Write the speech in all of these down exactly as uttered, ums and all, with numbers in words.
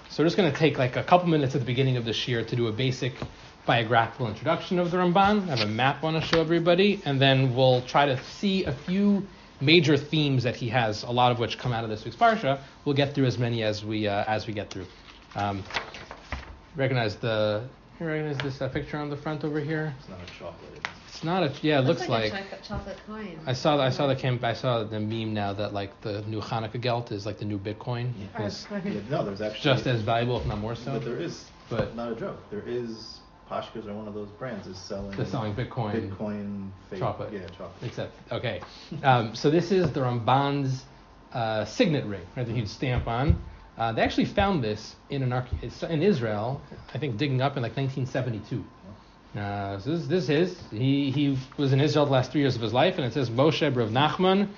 So we're just going to take like a couple minutes at the beginning of this year to do a basic biographical introduction of the Ramban. I have a map I want to show everybody, and then we'll try to see a few major themes that he has, a lot of which come out of this week's parsha. We'll get through as many as we uh, as we get through. Um, recognize the you recognize this uh, picture on the front over here? It's not a chocolate. It's not a yeah. It looks, looks like, like, a chocolate, chocolate coin. I saw I saw the camp I saw the meme now that like the new Hanukkah gelt is like the new Bitcoin. Yeah. It's Oh, Yeah, no, there's actually just as valuable, if not more so. But there is, But- not a joke. There is Pashkas or one of those brands is selling. They're selling Bitcoin. Bitcoin fake chocolate. Yeah, chocolate. Except, okay. Um, so this is the Ramban's uh, signet ring, right, that he'd stamp on. Uh, they actually found this in an arche- it's in Israel, I think digging up in like nineteen seventy-two. Uh, so this, this is his. He he was in Israel the last three years of his life, and it says Moshe Rav Nachman.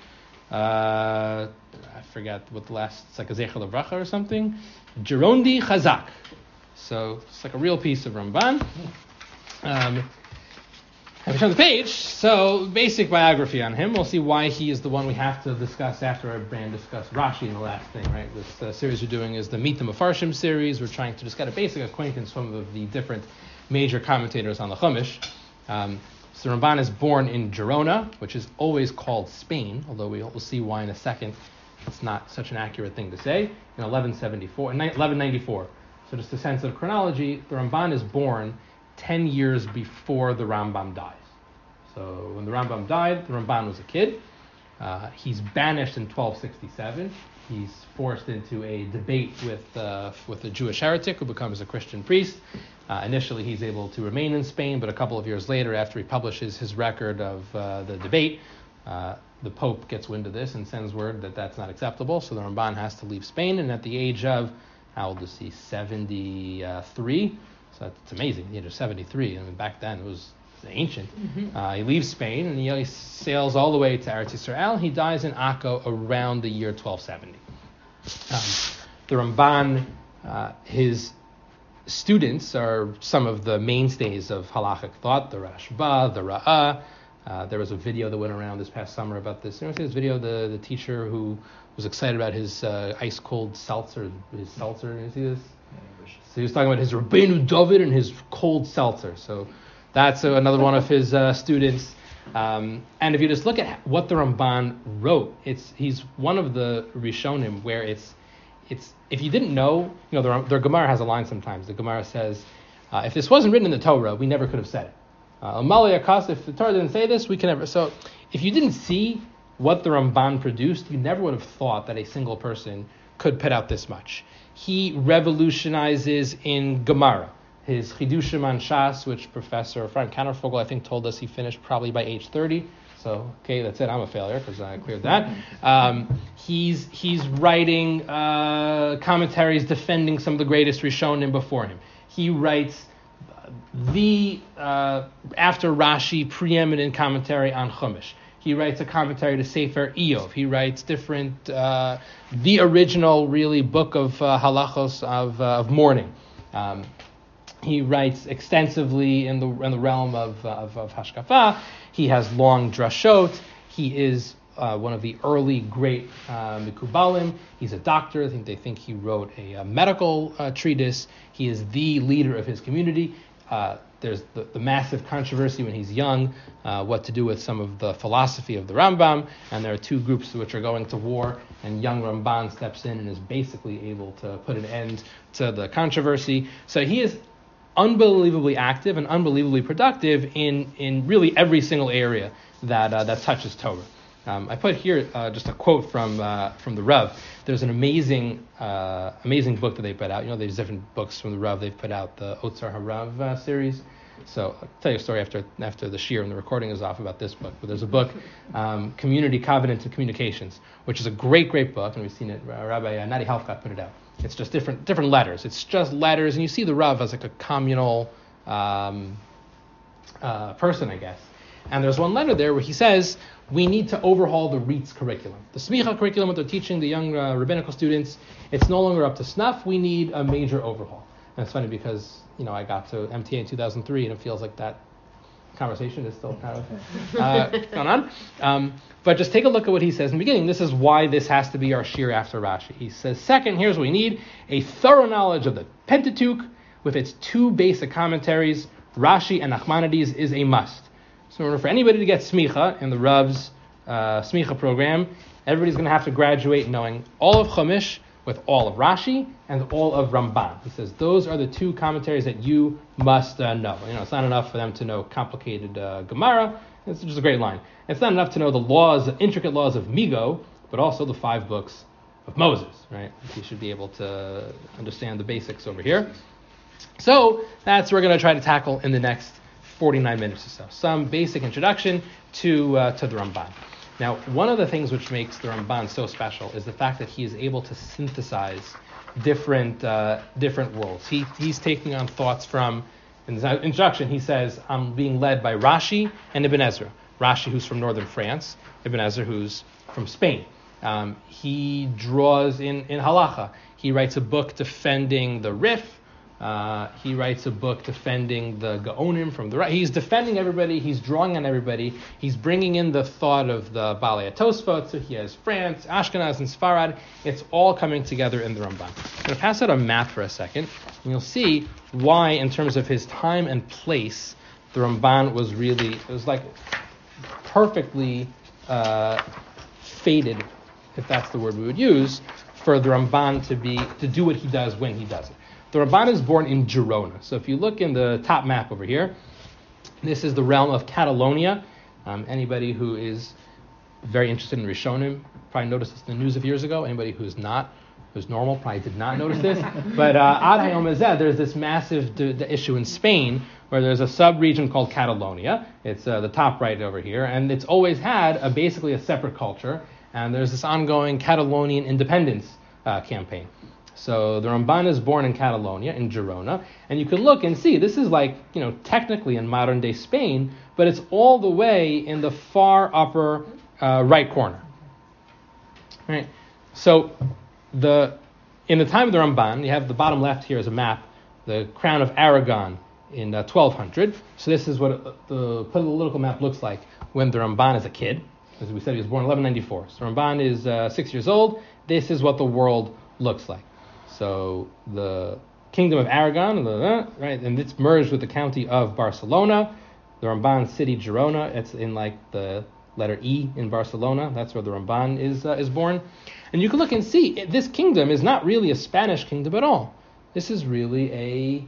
Uh, I forgot what the last, it's like a Zecher Levracha or something. Gerondi Chazak. So it's like a real piece of Ramban. Um, Have we turned the page? So, basic biography on him. We'll see why he is the one we have to discuss after our brand discussed Rashi in the last thing, right? This uh, series we're doing is the Meet the Mefarshim series. We're trying to just get a basic acquaintance with some of the different major commentators on the Chumash. Um, so, Ramban is born in Gerona, which is always called Spain, although we will see why in a second. It's not such an accurate thing to say. In eleven seventy-four, in eleven ninety-four. So, just a sense of chronology, the Ramban is born ten years before the Rambam dies. So when the Rambam died, the Ramban was a kid. Uh, he's banished in twelve sixty-seven. He's forced into a debate with uh, with a Jewish heretic who becomes a Christian priest. Uh, initially, he's able to remain in Spain, but a couple of years later, after he publishes his record of uh, the debate, uh, the Pope gets wind of this and sends word that that's not acceptable. So the Ramban has to leave Spain, and at the age of, how old is he, seventy-three? So that's amazing, the age of seventy-three. I mean, back then it was ancient. Mm-hmm. Uh, he leaves Spain and he, he sails all the way to Eretz Yisrael. He dies in Akko around the year twelve seventy. Um, the Ramban, uh, his students are some of the mainstays of halachic thought, the Rashba, the Ra'ah. Uh, there was a video that went around this past summer about this. You know, see this video, the, the teacher who was excited about his uh, ice-cold seltzer, his seltzer, you see this? So he was talking about his Rabbeinu David and his cold seltzer. So that's uh, another one of his uh, students. Um, and if you just look at what the Ramban wrote, it's he's one of the Rishonim where it's it's if you didn't know, you know, the, the Gemara has a line sometimes. The Gemara says, uh, if this wasn't written in the Torah, we never could have said it. Amalia Kas, if the Torah didn't say this, we can never. So if you didn't see what the Ramban produced, you never would have thought that a single person could put out this much. He revolutionizes in Gemara. His Chidushim on Shas, which Professor Frank Kannervogel, I think, told us he finished probably by age thirty. So, okay, that's it. I'm a failure because I cleared that. Um, he's he's writing uh, commentaries defending some of the greatest Rishonim before him. He writes the, uh, after Rashi, preeminent commentary on Chumash. He writes a commentary to Sefer Iyov. He writes different, uh, the original, really, book of uh, halachos of, uh, of mourning. Um, he writes extensively in the in the realm of uh, of, of hashkafa. He has long drashot. He is uh, one of the early great uh, mikubalim. He's a doctor. I think they think he wrote a, a medical uh, treatise. He is the leader of his community. Uh, there's the, the massive controversy when he's young, uh, what to do with some of the philosophy of the Rambam, and there are two groups which are going to war, and young Ramban steps in and is basically able to put an end to the controversy. So he is unbelievably active and unbelievably productive in, in really every single area that uh, that touches Torah. Um, I put here uh, just a quote from uh, from the Rav. There's an amazing uh, amazing book that they put out. You know, there's different books from the Rav they've put out, the Otzar Harav uh, series. So I'll tell you a story after after the shir and the recording is off about this book. But there's a book, um, Community Covenant and Communications, which is a great, great book, and we've seen it. Uh, Rabbi uh, Nati Halfkat put it out. It's just different different letters. It's just letters, and you see the Rav as like a communal um, uh, person, I guess. And there's one letter there where he says, we need to overhaul the REITs curriculum. The Smicha curriculum that they're teaching the young uh, rabbinical students, it's no longer up to snuff. We need a major overhaul. And it's funny because, you know, I got to M T A in two thousand three, and it feels like that conversation is still kind of uh, going on. Um, but just take a look at what he says in the beginning. This is why this has to be our shir after Rashi. He says, second, here's what we need: a thorough knowledge of the Pentateuch with its two basic commentaries, Rashi and Nachmanides, is a must. So in order for anybody to get smicha in the Rav's uh, smicha program, everybody's going to have to graduate knowing all of Chumash with all of Rashi and all of Ramban. He says those are the two commentaries that you must uh, know. You know, it's not enough for them to know complicated uh, Gemara. It's just a great line. It's not enough to know the laws, the intricate laws of Migo, but also the five books of Moses, right? You should be able to understand the basics over here. So that's what we're going to try to tackle in the next forty-nine minutes or so. Some basic introduction to uh, to the Ramban. Now, one of the things which makes the Ramban so special is the fact that he is able to synthesize different uh, different worlds. He he's taking on thoughts from, in the introduction, he says, I'm being led by Rashi and Ibn Ezra. Rashi, who's from northern France, Ibn Ezra, who's from Spain. Um, he draws in, in halacha. He writes a book defending the Rif. Uh, he writes a book defending the Gaonim from the right. He's defending everybody. He's drawing on everybody. He's bringing in the thought of the Balei Tosfot. So he has France, Ashkenaz, and Sfarad. It's all coming together in the Ramban. I'm going to pass out a map for a second, and you'll see why, in terms of his time and place, the Ramban was really, it was like perfectly uh, fated, if that's the word we would use, for the Ramban to be to do what he does when he does it. The Ramban is born in Girona. So if you look in the top map over here, this is the realm of Catalonia. Um, anybody who is very interested in Rishonim probably noticed this in the news of years ago. Anybody who's not, who's normal, probably did not notice this. But uh, Ad Hayom Hazeh, there's this massive d- d- issue in Spain where there's a sub-region called Catalonia. It's uh, the top right over here. And it's always had a, basically a separate culture. And there's this ongoing Catalonian independence uh, campaign. So the Ramban is born in Catalonia, in Girona, and you can look and see, this is like, you know, technically in modern-day Spain, but it's all the way in the far upper uh, right corner. Right. So the in the time of the Ramban, you have the bottom left here is a map, the crown of Aragon in uh, twelve hundred. So this is what the political map looks like when the Ramban is a kid. As we said, he was born in eleven ninety-four. So Ramban is uh, six years old. This is what the world looks like. So the kingdom of Aragon, right, and it's merged with the county of Barcelona. The Ramban city, Girona, it's in like the letter E in Barcelona. That's where the Ramban is uh, is born. And you can look and see, this kingdom is not really a Spanish kingdom at all. This is really a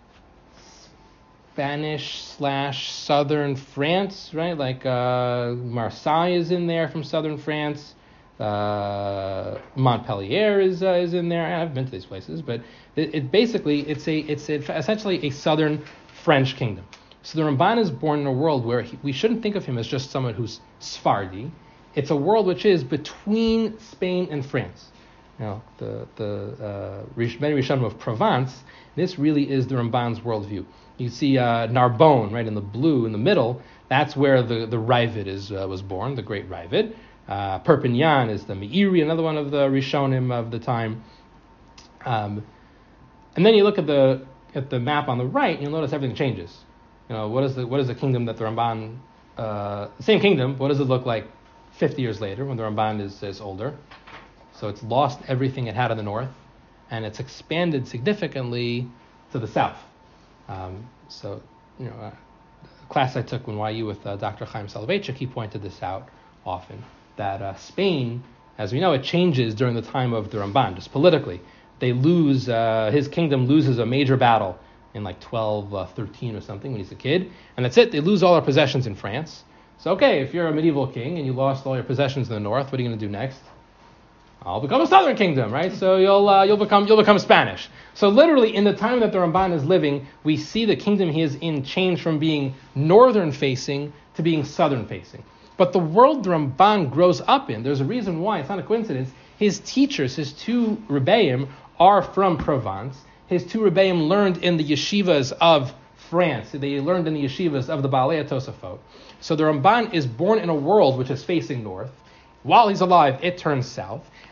Spanish slash southern France, right? Like uh, Marseille is in there from southern France. Uh, Montpellier is uh, is in there. I've been to these places, but it, it basically it's a it's a, essentially a southern French kingdom. So the Ramban is born in a world where he, we shouldn't think of him as just someone who's Sephardi. It's a world which is between Spain and France. You know, the the uh, many Rishonim of Provence. This really is the Ramban's worldview. You see uh, Narbonne, right in the blue in the middle. That's where the the Ravid is uh, was born, the great Ravid. Uh, Perpignan is the Meiri, another one of the Rishonim of the time. Um, and then you look at the at the map on the right, and you'll notice everything changes. You know, what is the what is the kingdom that the Ramban, uh, same kingdom, what does it look like fifty years later when the Ramban is, is older? So it's lost everything it had in the north, and it's expanded significantly to the south. Um, so, you know, uh, a class I took when Y U with uh, Doctor Chaim Soloveitchik, he pointed this out often. That uh, Spain, as we know, it changes during the time of the Ramban, just politically. They lose, uh, his kingdom loses a major battle in like twelve thirteen or something when he's a kid, and that's it. They lose all their possessions in France. So, okay, if you're a medieval king and you lost all your possessions in the north, what are you going to do next? I'll become a southern kingdom, right? So you'll uh, you'll become you'll become Spanish. So literally, in the time that the Ramban is living, we see the kingdom he is in change from being northern facing to being southern facing. But the world the Ramban grows up in, there's a reason why, it's not a coincidence. His teachers, his two Rebbeim, are from Provence. His two Rebbeim learned in the yeshivas of France. They learned in the yeshivas of the Balei Tosafot. So the Ramban is born in a world which is facing north. While he's alive, it turns south.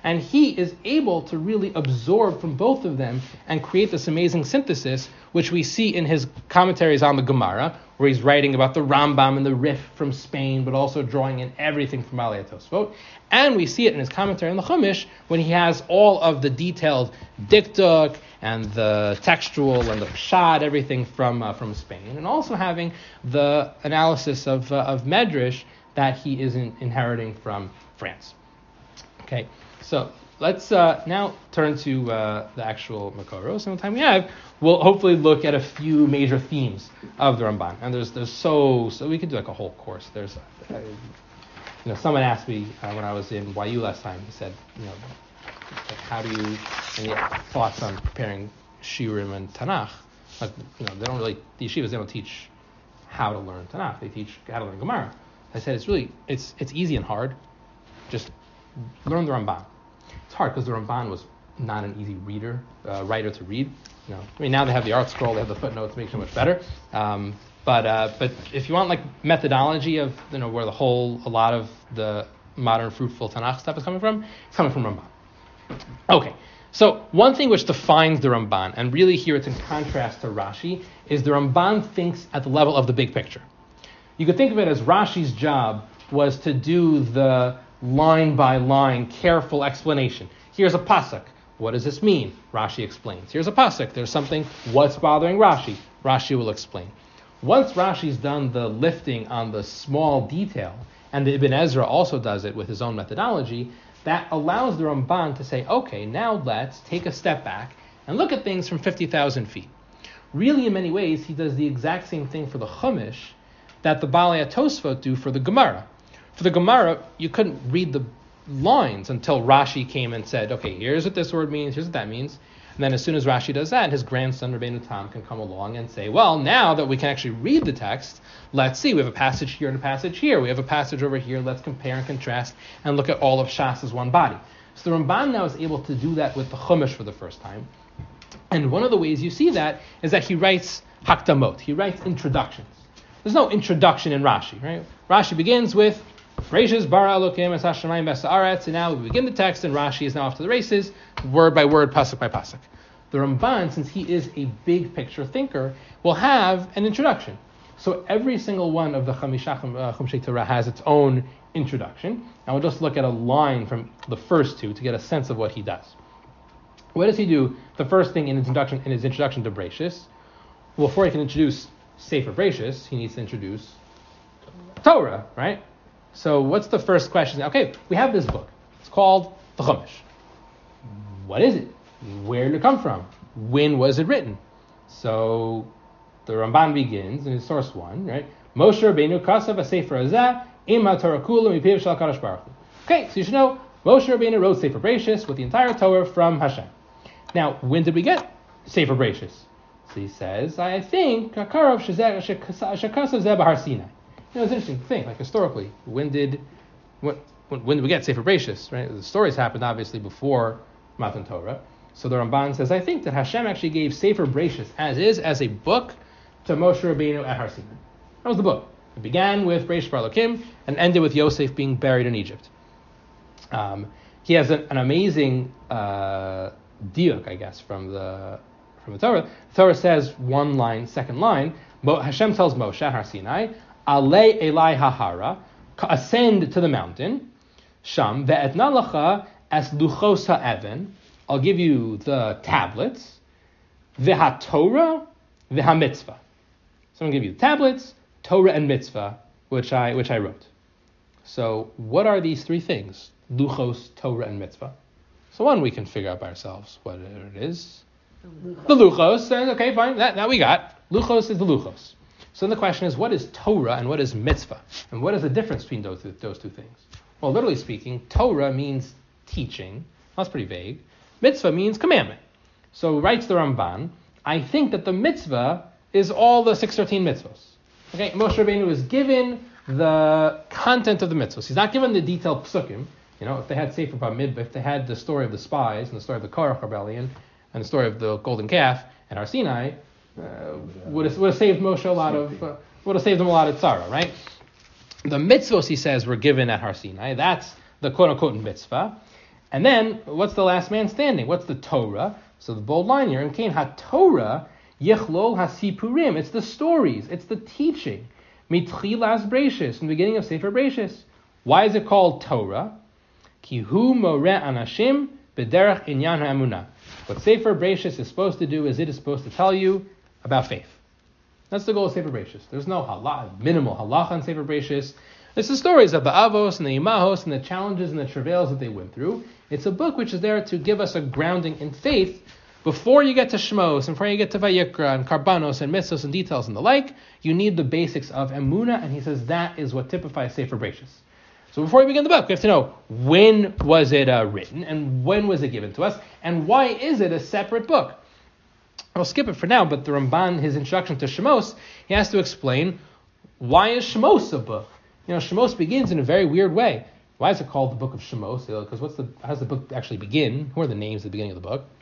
And he is able to really absorb from both of them and create this amazing synthesis, which we see in his commentaries on the Gemara, where he's writing about the Rambam and the Rif from Spain, but also drawing in everything from Balei Tosfot. And we see it in his commentary on the Chumash, when he has all of the detailed diktuk and the textual and the pshad, everything from uh, from Spain, and also having the analysis of uh, of Medrash that he is in, inheriting from France. Okay, so let's uh, now turn to uh, the actual Makoros. And the time we have, we'll hopefully look at a few major themes of the Ramban. And there's there's so so we could do like a whole course. There's uh, you know someone asked me uh, when I was in Y U last time. He said, you know, like how do you any thoughts on preparing Shiurim and Tanakh? Like, you know, they don't really the yeshivas they don't teach how to learn Tanakh. They teach how to learn Gemara. I said it's really it's it's easy and hard. Just learn the Ramban. It's hard because the Ramban was not an easy reader, uh, writer to read. You know, I mean now they have the art scroll, they have the footnotes, makes it much better. Um, but uh, but if you want like methodology of you know where the whole a lot of the modern fruitful Tanakh stuff is coming from, it's coming from Ramban. Okay, so one thing which defines the Ramban, and really here it's in contrast to Rashi, is the Ramban thinks at the level of the big picture. You could think of it as Rashi's job was to do the line by line, careful explanation. Here's a pasuk. What does this mean? Rashi explains. Here's a pasuk. There's something. What's bothering Rashi? Rashi will explain. Once Rashi's done the lifting on the small detail, and the Ibn Ezra also does it with his own methodology, that allows the Ramban to say, okay, now let's take a step back and look at things from fifty thousand feet. Really, in many ways, he does the exact same thing for the Chumash that the Balei Tosfot do for the Gemara. For the Gemara, you couldn't read the lines until Rashi came and said, okay, here's what this word means, here's what that means. And then as soon as Rashi does that, his grandson Rabbeinu Tam can come along and say, well, now that we can actually read the text, let's see, we have a passage here and a passage here. We have a passage over here. Let's compare and contrast and look at all of Shas as one body. So the Ramban now is able to do that with the Chumash for the first time. And one of the ways you see that is that he writes Hakdamot. He writes introductions. There's no introduction in Rashi, right? Rashi begins with Reishis bara Elokim es hashamayim ves haaretz, and now we begin the text, and Rashi is now off to the races, word by word, pasuk by pasuk. The Ramban, since he is a big picture thinker, will have an introduction. So every single one of the Chamisha Chumshei Torah has its own introduction, and we'll just look at a line from the first two to get a sense of what he does. What does he do? The first thing in his introduction, in his introduction to Breishis, well, before he can introduce Sefer Breishis, he needs to introduce Torah, right? So what's the first question? Okay, we have this book. It's called the Chumash. What is it? Where did it come from? When was it written? So the Ramban begins in his source one, right? Moshe Rabbeinu kasav ha-sefer hazeh im ha-Torah kula mipiv shel HaKadosh Baruch Hu. Okay, so you should know Moshe Rabbeinu wrote Sefer Breishis with the entire Torah from Hashem. Now, when did we get Sefer Breishis? So he says, I think Karov shekasav zeh b'Har Sinai. You know, it's an interesting thing. Like historically, when did when when, when did we get Sefer Breishis? Right, the stories happened obviously before Matan Torah. So the Ramban says, I think that Hashem actually gave Sefer Breishis as is as a book to Moshe Rabbeinu at Har Sinai. That was the book. It began with Reish Bar Elokim and ended with Yosef being buried in Egypt. Um, he has an, an amazing uh, diuk, I guess, from the from the Torah. The Torah says one line, second line. Hashem tells Moshe at Har Sinai, Alei Elai Hahara, ascend to the mountain. Sham ve'etna lacha as luchos ha'even. I'll give you the tablets. Veha Torah, veha mitzvah. So I'm going to give you the tablets, Torah, and mitzvah, which I which I wrote. So what are these three things? Luchos, Torah, and mitzvah. So one we can figure out by ourselves what it is. The luchos. And okay, fine. That that we got. Luchos is the luchos. So then the question is, what is Torah and what is mitzvah? And what is the difference between those, those two things? Well, literally speaking, Torah means teaching. That's pretty vague. Mitzvah means commandment. So writes the Ramban, I think that the mitzvah is all the six hundred thirteen mitzvahs. Okay, Moshe Rabbeinu is given the content of the mitzvahs. He's not given the detailed psukim. You know, if they had Sefer Bamidbar, if they had the story of the spies and the story of the Korach rebellion and the story of the golden calf and Har Sinai, Uh, would have, would have saved Moshe a lot of uh, would have saved him a lot of tzara, right? The mitzvahs, he says, were given at Har Sinai. That's the quote unquote mitzvah, And then, what's the last man standing? What's the Torah? So the bold line here, and Cain, HaTorah Yichlol HaSipurim. It's the stories, it's the teaching. Mitchilas Breishis, in the beginning of Sefer Breishis. Why is it called Torah? Ki hu moreh anashim b'derech inyan ha'emunah. What Sefer Breishis is supposed to do is it is supposed to tell you about faith. That's the goal of Sefer Breishis. There's no halach, minimal halacha in Sefer Breishis. It's the stories of the Avos and the Imahos and the challenges and the travails that they went through. It's a book which is there to give us a grounding in faith. Before you get to Shmos, and before you get to Vayikra and Karbanos and Mitzvos and details and the like, you need the basics of Emunah, and he says that is what typifies Sefer Breishis. So before we begin the book, we have to know when was it uh, written, and when was it given to us, and why is it a separate book? I'll skip it for now, but the Ramban, his introduction to Shmos, he has to explain why is Shmos a book? You know, Shmos begins in a very weird way. Why is it called the book of Shmos? Because what's the how does the book actually begin? Who are the names at the beginning of the book?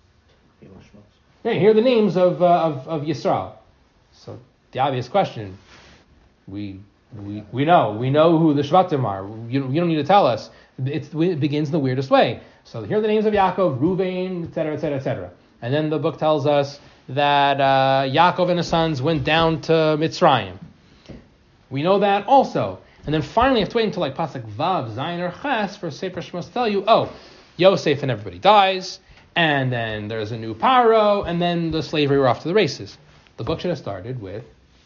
Yeah, here are the names of uh, of of Yisrael. So the obvious question, we we we know we know who the Shvatim are. You, you don't need to tell us. It's, it begins in the weirdest way. So here are the names of Yaakov, Reuven, et cetera, et cetera, et cetera. And then the book tells us that uh, Yaakov and his sons went down to Mitzrayim. We know that also. And then finally, you have to wait until like Pasuk Vav, Zayin, or Ches for Sefer Shmos to tell you, oh, Yosef and everybody dies, and then there's a new Paro, and then the slavery were off to the races. The book should have started with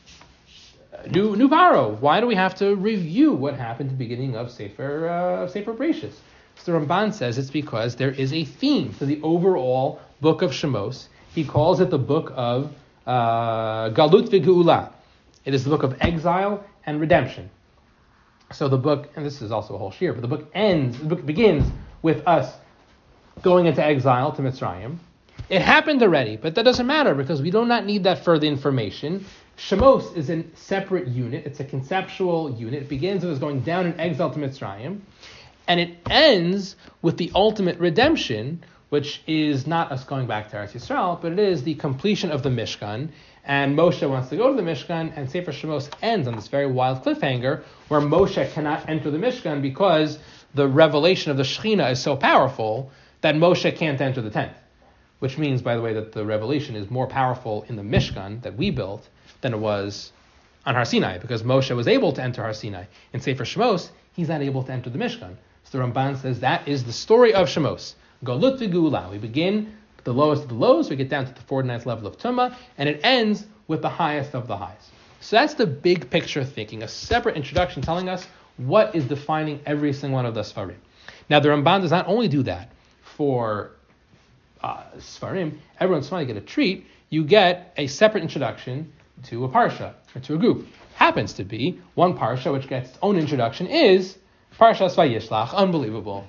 new new Paro. Why do we have to review what happened at the beginning of Sefer uh, Sefer Breishis? So the Ramban says it's because there is a theme to the overall book of Shemos. He calls it the book of uh, Galut v'Geula. It is the book of exile and redemption. So the book, and this is also a whole shir, but the book ends, the book begins with us going into exile to Mitzrayim. It happened already, but that doesn't matter because we do not need that further information. Shemos is a separate unit. It's a conceptual unit. It begins with us going down in exile to Mitzrayim, and it ends with the ultimate redemption, which is not us going back to Eretz Yisrael, but it is the completion of the Mishkan. And Moshe wants to go to the Mishkan, and Sefer Shemos ends on this very wild cliffhanger where Moshe cannot enter the Mishkan because the revelation of the Shekhinah is so powerful that Moshe can't enter the tent. Which means, by the way, that the revelation is more powerful in the Mishkan that we built than it was on Har Sinai, because Moshe was able to enter Har Sinai. In Sefer Shemos, he's not able to enter the Mishkan. So the Ramban says that is the story of Shemos. Galut v'Geula. We begin with the lowest of the lows, we get down to the forty-ninth level of Tumah, and it ends with the highest of the highs. So that's the big picture thinking, a separate introduction telling us what is defining every single one of the Sfarim. Now the Ramban does not only do that for uh, Sfarim, everyone's trying to get a treat, you get a separate introduction to a Parsha, or to a group. Happens to be one Parsha which gets its own introduction is Parshas Vayishlach. Unbelievable.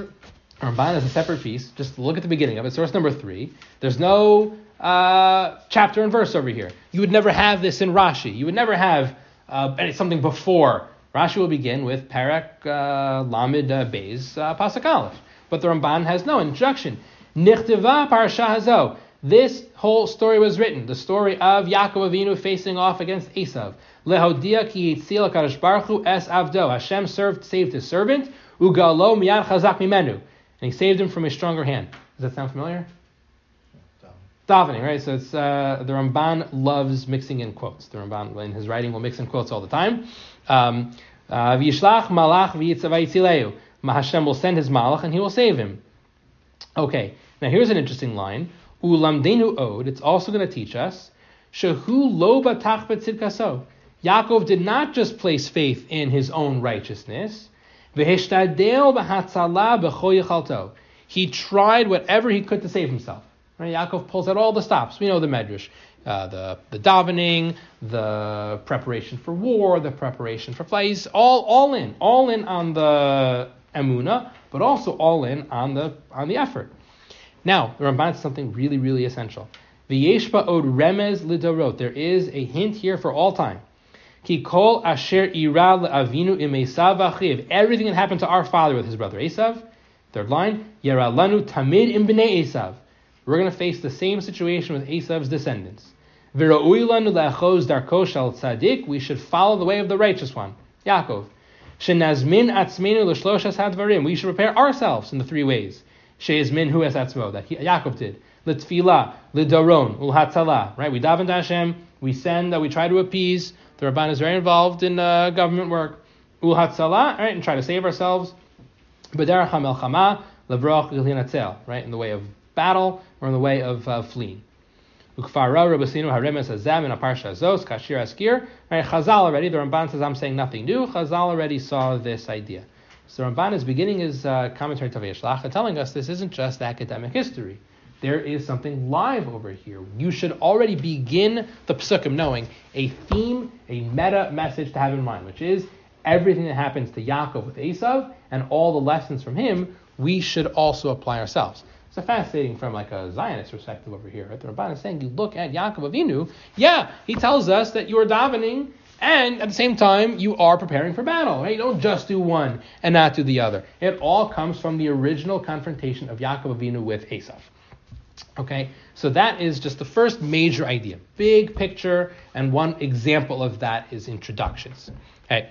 Ramban is a separate piece. Just look at the beginning of it. Source number three. There's no uh, chapter and verse over here. You would never have this in Rashi. You would never have uh, something before. Rashi will begin with Parak uh, Lamed uh, Beis uh, Pasuk Aleph. But the Ramban has no introduction. Nichtiva Parsha Hazo. This whole story was written. The story of Yaakov Avinu facing off against Esav. Lehodia ki yitzil HaKadosh Baruch Hu es avdo. Hashem served, saved his servant. Ugalo miyad chazak mimenu. And he saved him from a stronger hand. Does that sound familiar? Davening, right? So it's uh, the Ramban loves mixing in quotes. The Ramban, in his writing, will mix in quotes all the time. Um, uh, V'yishlach malach v'yitzileu. Hashem will send his malach and he will save him. Okay, now here's an interesting line. Ulamdenu od. It's also going to teach us. Shehu lo batach b'tzidkaso. Yaakov did not just place faith in his own righteousness. He tried whatever he could to save himself. Right? Yaakov pulls out all the stops. We know the medrash, uh, the the davening, the preparation for war, the preparation for flight. He's all all in, all in on the emunah, but also all in on the on the effort. Now the Ramban says something really really essential. V'yeshba od remez lidorot. There is a hint here for all time. Ki kol asher ira le'avinu im Esav achiv. Everything that happened to our father with his brother Esav. Third line, yara lanu tamid im bnei Esav. We're going to face the same situation with Esav's descendants. V'ra'ui lanu le'achos darko shel tzadik. We should follow the way of the righteous one, Yaakov. Shenazmin atzmenu l'shloshas hadvarim. We should prepare ourselves in the three ways. Sheizmin hu es atzmo, that he, Yaakov did. L'tfila, l'daron, ul'hatzalah. Right? We daven to Hashem. We send. Uh, we try to appease. The Ramban is very involved in uh, government work. Ul'hatzalah. Right? And try to save ourselves. B'derech hamelchama, l'broch l'hinatzel. Right? In the way of battle or in the way of uh, fleeing. Ukfara Rabasinu Haremes Azam in a Parsha Zos Kashir Askir. Right, Chazal already. The Ramban says I'm saying nothing new. Chazal already saw this idea. So Ramban is beginning his uh, commentary to Vayishlach, telling us this isn't just academic history. There is something live over here. You should already begin the Pesukim knowing a theme, a meta message to have in mind, which is everything that happens to Yaakov with Esav and all the lessons from him. We should also apply ourselves. It's fascinating from like a Zionist perspective over here. Right? The Ramban is saying, you look at Yaakov Avinu, yeah, he tells us that you are davening, and at the same time, you are preparing for battle. Right? You don't just do one and not do the other. It all comes from the original confrontation of Yaakov Avinu with Esav. Okay, so that is just the first major idea. Big picture, and one example of that is introductions. Okay,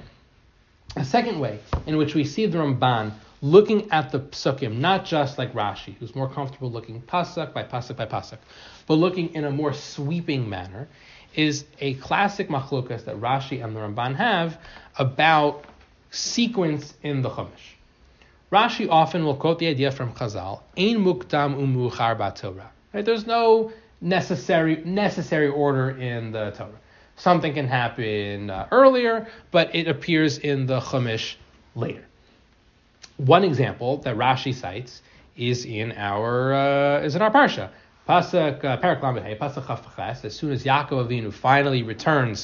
a second way in which we see the Ramban looking at the psukim, not just like Rashi, who's more comfortable looking pasuk by pasuk by pasuk, but looking in a more sweeping manner, is a classic machlokas that Rashi and the Ramban have about sequence in the Chumash. Rashi often will quote the idea from Chazal, Ein mukdam umuchar b'Torah. Right? There's no necessary necessary order in the Torah. Something can happen uh, earlier, but it appears in the Chumash later. One example that Rashi cites is in our uh, is in our parsha, pasuk uh, parak lamed hey, pasuk chaf ches. As soon as Yaakov Avinu finally returns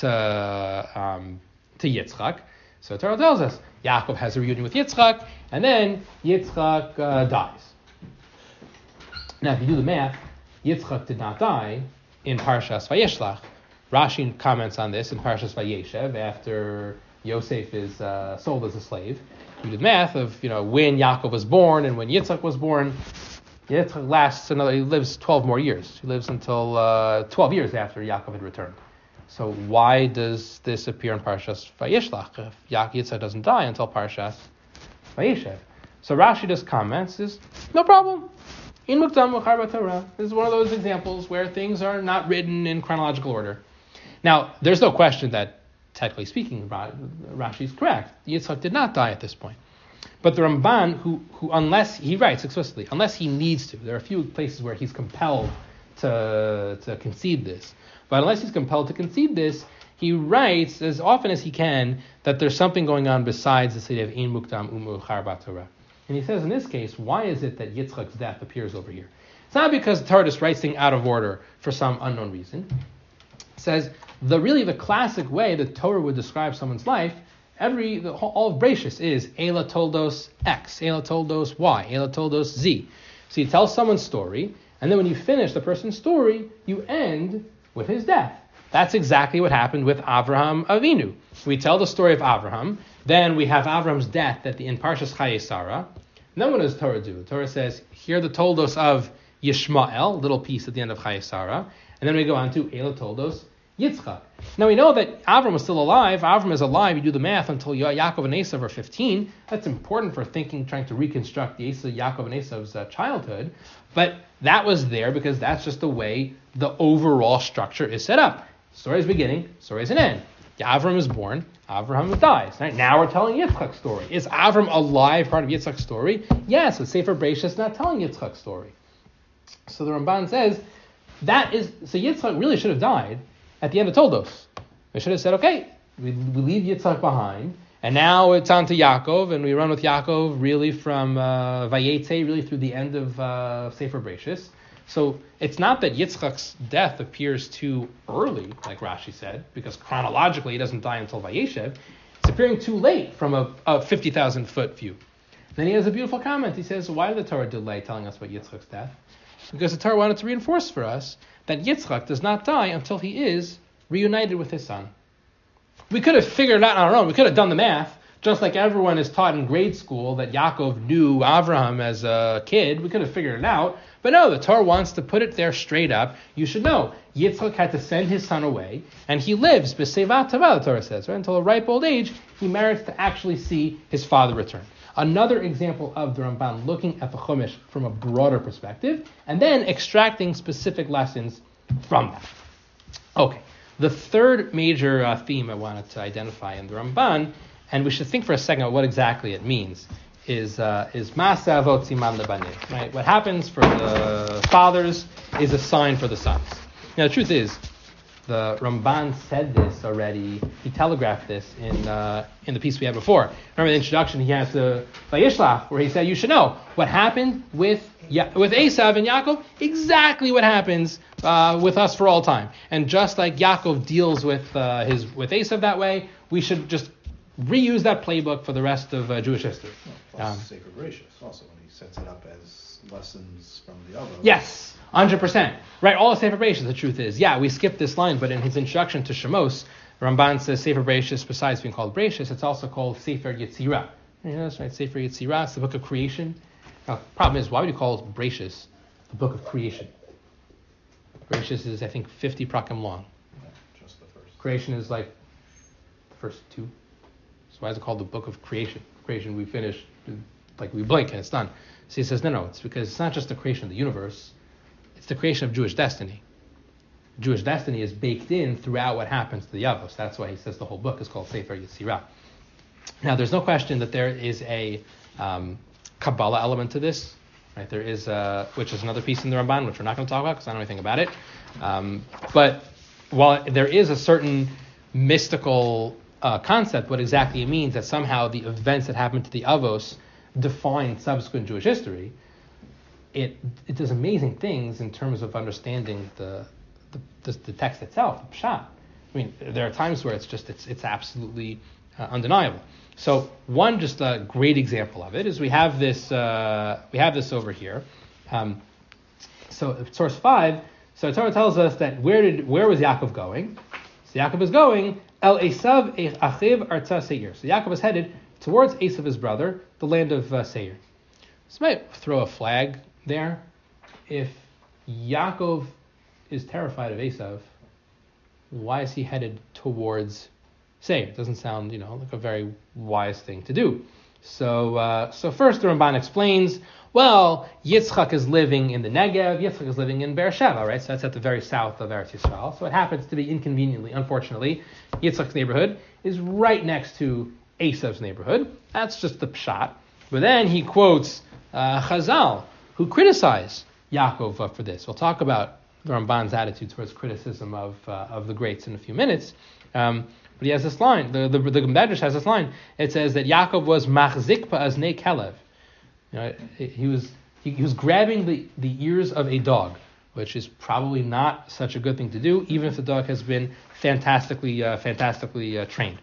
to um, to Yitzchak, so Torah tells us Yaakov has a reunion with Yitzchak, and then Yitzchak uh, dies. Now, if you do the math, Yitzchak did not die in Parshas Vayishlach. Rashi comments on this in Parshas Vayeshev after Yosef is uh, sold as a slave. You do the math of, you know, when Yaakov was born and when Yitzchak was born. Yitzchak lasts another, he lives twelve more years. He lives until uh, twelve years after Yaakov had returned. So why does this appear in Parshas Vayishlach if Yitzchak doesn't die until Parshas Vayeshev? So Rashi just comments, is no problem. In Mukdam Muchar B'Torah. This is one of those examples where things are not written in chronological order. Now, there's no question that, technically speaking, Rashi is correct. Yitzchak did not die at this point. But the Ramban, who, who unless, he writes explicitly, unless he needs to, there are a few places where he's compelled to, to concede this. But unless he's compelled to concede this, he writes as often as he can that there's something going on besides the idea of Ein Mukdam Umuchar B'Torah. And he says in this case, why is it that Yitzchak's death appears over here? It's not because the Torah just writes things out of order for some unknown reason. It says, the really the classic way the Torah would describe someone's life, every the, all of Bereshis is Eila Toldos X, Eila Toldos Y, Eila Toldos Z. So you tell someone's story, and then when you finish the person's story, you end with his death. That's exactly what happened with Avraham Avinu. We tell the story of Avraham, then we have Avraham's death at the in Parshas Chayei Sarah. And then what does the Torah do? The Torah says, here are the Toldos of Yishmael, little piece at the end of Chayei Sarah, and then we go on to Eila Toldos Yitzchak. Now we know that Avram is still alive. Avram is alive. You do the math until Yaakov and Esav are fifteen. That's important for thinking, trying to reconstruct the Esav, Yaakov and Esav's uh, childhood. But that was there because that's just the way the overall structure is set up. Story is beginning, story is an end. Avram is born, Avram dies. Right? Now we're telling Yitzchak's story. Is Avram alive part of Yitzchak's story? Yes, but Sefer Bereshis is not telling Yitzchak's story. So the Ramban says, that is, so Yitzchak really should have died at the end of Toldos. We should have said, okay, we, we leave Yitzchak behind, and now it's on to Yaakov, and we run with Yaakov really from uh, Vayetze, really through the end of uh, Sefer Bereshis. So it's not that Yitzchak's death appears too early, like Rashi said, because chronologically he doesn't die until Vayeshev. It's appearing too late from a, a fifty thousand foot view. Then he has a beautiful comment. He says, why did the Torah delay telling us about Yitzchak's death? Because the Torah wanted to reinforce for us that Yitzchak does not die until he is reunited with his son. We could have figured it out on our own. We could have done the math, just like everyone is taught in grade school that Yaakov knew Avraham as a kid. We could have figured it out. But no, the Torah wants to put it there straight up. You should know, Yitzchak had to send his son away, and he lives, b'seivat tava, the Torah says, right? Until a ripe old age, he merits to actually see his father return. Another example of the Ramban looking at the Chumash from a broader perspective and then extracting specific lessons from that. Okay, the third major uh, theme I wanted to identify in the Ramban, and we should think for a second about what exactly it means, is uh, is Ma'aseh Avot Siman Lebanim. Right, what happens for the fathers is a sign for the sons. Now, the truth is, the Ramban said this already. He telegraphed this in uh, in the piece we had before. Remember the introduction he has to Vayishlach, where he said, you should know what happened with Ya- with Esav and Yaakov, exactly what happens uh, with us for all time. And just like Yaakov deals with uh, his with Esav that way, we should just reuse that playbook for the rest of uh, Jewish history. Well, Um, Sefer Bereshis also, when he sets it up as lessons from the other. Yes, one hundred percent. Right, all of Sefer Bereshis, the truth is, yeah, we skipped this line, but in his introduction to Shemos, Ramban says Sefer Bereshis, besides being called Bereshis, it's also called Sefer Yetzirah. You know, that's right, Sefer Yetzirah, it's the book of creation. Now, the problem is, why would you call it Bereshis, the book of creation? Bereshis is, I think, fifty prakim long. Yeah, just the first. Creation is like the first two. So why is it called the book of creation? Creation, we finish, like we blink and it's done. So he says, no, no, it's because it's not just the creation of the universe, it's the creation of Jewish destiny. Jewish destiny is baked in throughout what happens to the Avos. That's why he says the whole book is called Sefer Yetzirah. Now, there's no question that there is a um, Kabbalah element to this. Right? There is, a, which is another piece in the Ramban, which we're not going to talk about because I don't know anything about it. Um, but while there is a certain mystical uh, concept, what exactly it means, that somehow the events that happened to the Avos define subsequent Jewish history, it it does amazing things in terms of understanding the the, the, the text itself, the Pshat. I mean, there are times where it's just it's it's absolutely uh, undeniable. So one just a great example of it is we have this uh, we have this over here. Um, so source five. So the Torah tells us that where did where was Yaakov going? So Yaakov is going El Esav Achiv Artza Seir. So Yaakov is headed towards Esav, his brother, the land of uh, Seir. So I might throw a flag there. If Yaakov is terrified of Esav, why is he headed towards Seir? It doesn't sound, you know, like a very wise thing to do. So, uh, so first the Ramban explains, well, Yitzchak is living in the Negev, Yitzchak is living in Beersheba, right? So that's at the very south of Eretz Yisrael. So it happens to be inconveniently, unfortunately, Yitzchak's neighborhood is right next to Esav's neighborhood. That's just the pshat. But then he quotes uh, Chazal, who criticize Yaakov uh, for this. We'll talk about the Ramban's attitude towards criticism of uh, of the greats in a few minutes. Um, but he has this line. The the, the Medrash has this line. It says that Yaakov was machzik pa'aznei kelev. You know, he was he, he was grabbing the, the ears of a dog, which is probably not such a good thing to do, even if the dog has been fantastically uh, fantastically uh, trained.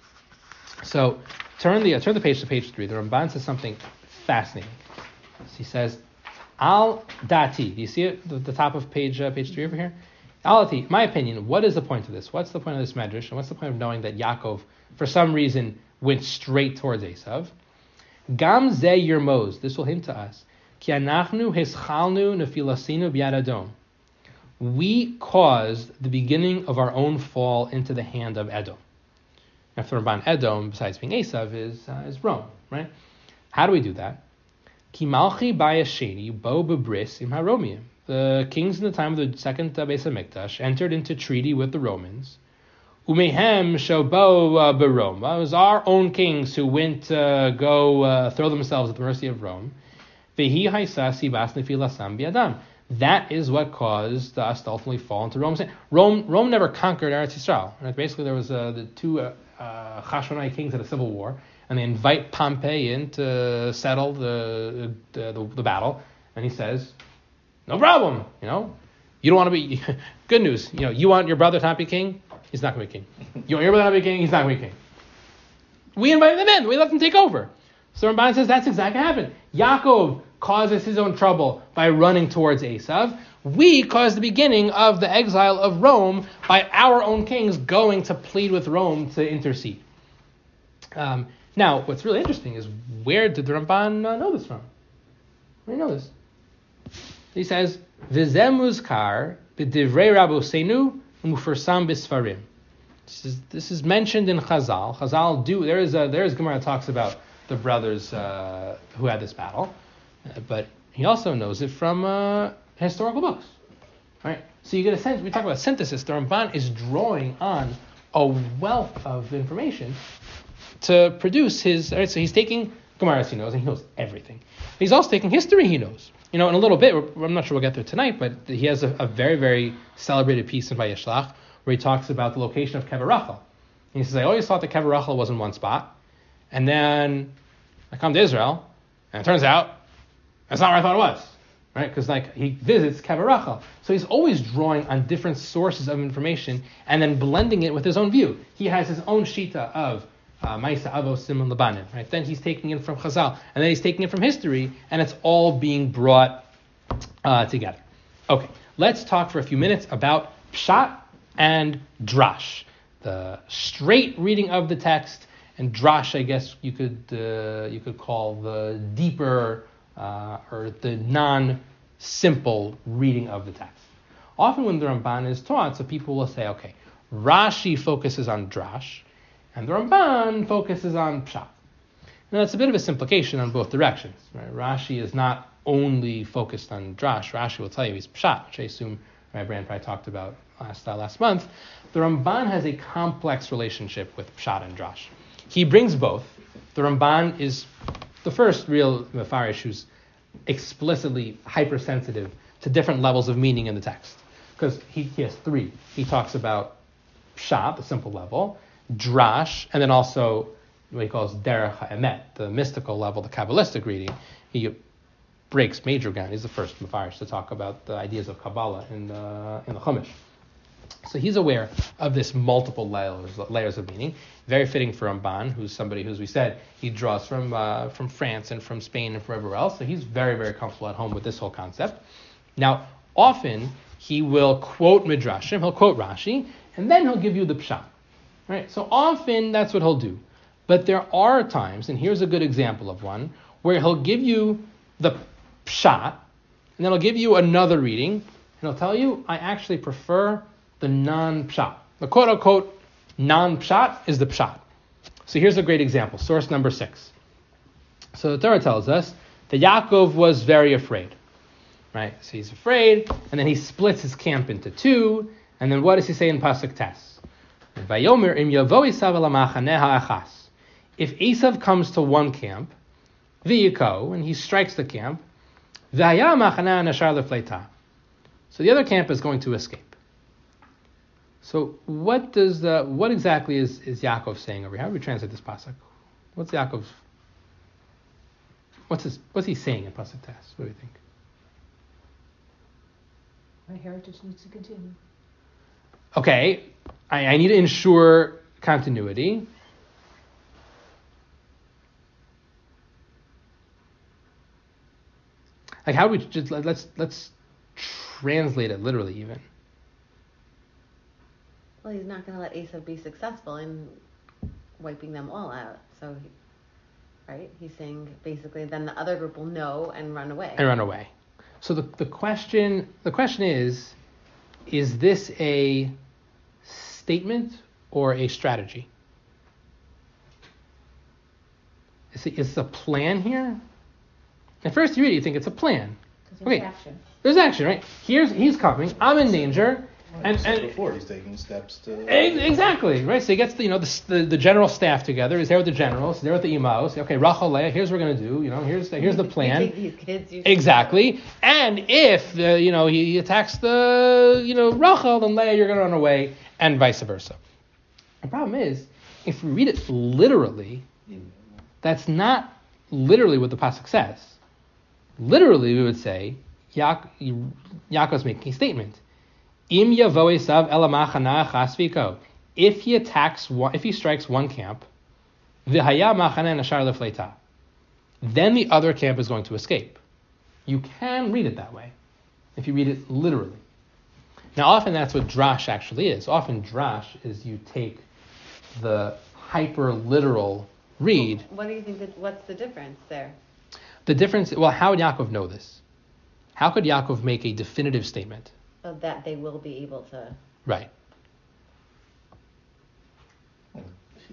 So turn the uh, turn the page to page three. The Ramban says something fascinating. He says, Al dati. Do you see it? The, the top of page uh, page three over here. Al dati. My opinion. What is the point of this? What's the point of this medrash? And what's the point of knowing that Yaakov, for some reason, went straight towards Esav? Gam ze yirmoz. This will hint to us. Ki anachnu hischalnu nefilasinu b'yad Edom. We caused the beginning of our own fall into the hand of Edom. Now, for Ramban, Edom, besides being Esav, is uh, is Rome, right? How do we do that? Ki malchi bayasheni bo bebris im haromim. The kings in the time of the second uh, Beis Hamikdash entered into treaty with the Romans. Umehem shobo uh, beRome. It was our own kings who went to uh, go uh, throw themselves at the mercy of Rome. Vehi haisa sibas nefilasam biadam. That is what caused us to ultimately fall into Rome's hand. Rome, Rome never conquered Eretz Yisrael. Right? Basically, there was uh, the two uh, uh, Chashmonai kings at a civil war, and they invite Pompey in to settle the the, the the battle. And he says, "No problem. You know, you don't want to be. Good news. You know, you want your brother to not be king. He's not going to be king. You want your brother not to be king. He's not going to be king. We invited them in. We let them take over." So Ramban says that's exactly what happened. Yaakov causes his own trouble by running towards Esav. We caused the beginning of the exile of Rome by our own kings going to plead with Rome to intercede. Um, now, what's really interesting is, where did the Ramban uh, know this from? Where do you know this? He says, "V'zeh muzkar b'divrei Rabbeinu u'mufarsam b'sfarim." This is, this is mentioned in Chazal. Chazal do there is a there is Gemara that talks about the brothers uh, who had this battle, uh, but he also knows it from uh, historical books, right? So you get a sense. We talk about synthesis. The Ramban is drawing on a wealth of information to produce his. Right, so he's taking Gemaras he knows, and he knows everything. He's also taking history he knows. You know, in a little bit, I'm not sure we'll get there tonight, but he has a, a very, very celebrated piece in Vayishlach where he talks about the location of Kever Rachel. And he says, I always thought that Kever Rachel was in one spot, and then I come to Israel, and it turns out that's not where I thought it was, right? Because like he visits Kever Rachel, so he's always drawing on different sources of information and then blending it with his own view. He has his own shita of Uh, Ma'isa Avos Simon Labanim, right? Then he's taking it from Chazal, and then he's taking it from history, and it's all being brought uh, together. Okay, let's talk for a few minutes about Pshat and Drash, the straight reading of the text, and Drash, I guess you could uh, you could call the deeper uh, or the non-simple reading of the text. Often when the Ramban is taught, so people will say, okay, Rashi focuses on Drash, and the Ramban focuses on Pshat. Now, that's a bit of a simplification on both directions. Right? Rashi is not only focused on Drash. Rashi will tell you he's Pshat, which I assume Rabbi Brand probably talked about last uh, last month. The Ramban has a complex relationship with Pshat and Drash. He brings both. The Ramban is the first real Mefarish who's explicitly hypersensitive to different levels of meaning in the text. Because he, he has three. He talks about Pshat, the simple level, Drash, and then also what he calls Derech HaEmet, the mystical level, the Kabbalistic reading. He breaks major ground. He's the first Mefarish to talk about the ideas of Kabbalah in the, in the Chumash. So he's aware of this multiple layers, layers of meaning. Very fitting for Ramban, who's somebody who, as we said, he draws from uh, from France and from Spain and from everywhere else. So he's very, very comfortable at home with this whole concept. Now, often he will quote Midrashim, he'll quote Rashi, and then he'll give you the Pshat. Right? So often that's what he'll do. But there are times, and here's a good example of one, where he'll give you the Pshat, and then he'll give you another reading, and he'll tell you, I actually prefer the non-Pshat. The quote-unquote non-Pshat is the Pshat. So here's a great example, source number six. So the Torah tells us that Yaakov was very afraid. Right? So he's afraid, and then he splits his camp into two, and then what does he say in Pasuk Tes? Vayomer im yavo Esav el hamachaneh ha'achas. If Esav comes to one camp, v'yiko, and he strikes the camp, v'haya machaneh nashar lefleita. So the other camp is going to escape. So what does the what exactly is, is Yaakov saying over here? How do we translate this pasuk? What's Yaakov? What's his what's he saying in Pasuk Tes? What do you think? My heritage needs to continue. Okay, I, I need to ensure continuity. Like how do we just let, let's let's translate it literally even. Well, he's not going to let Esav be successful in wiping them all out. So, he, right? He's saying basically, then the other group will know and run away. And run away. So the the question the question is, is this a statement or a strategy? Is it is a plan here? At first you read it, you think it's a plan. There's Okay, action. there's action, right? Here's he's coming. I'm in danger. And, And, and before he's taking steps to Ex- Exactly, right? So he gets the, you know, the, the, the general staff together. He's there with the generals. He's there with the imaos. Okay, Rachel, Leah, here's what we're going to do. You know, here's the, here's the You plan. take these kids, you Exactly. And if, uh, you know, he attacks the, you know, Rachel, then Leah, you're going to run away, and vice versa. The problem is, if we read it literally, that's not literally what the pasuk says. Literally, we would say, Ya- Yaakov's making a statement. Im yavo Esav el hamachaneh ha'achas v'yiko. If he attacks one, if he strikes one camp, v'haya machaneh nashar lefleita, then the other camp is going to escape. You can read it that way, if you read it literally. Now, often that's what drash actually is. Often drash is you take the hyper-literal read. What do you think? That, what's the difference there? The difference, well, how would Yaakov know this? How could Yaakov make a definitive statement? So that they will be able to. Right.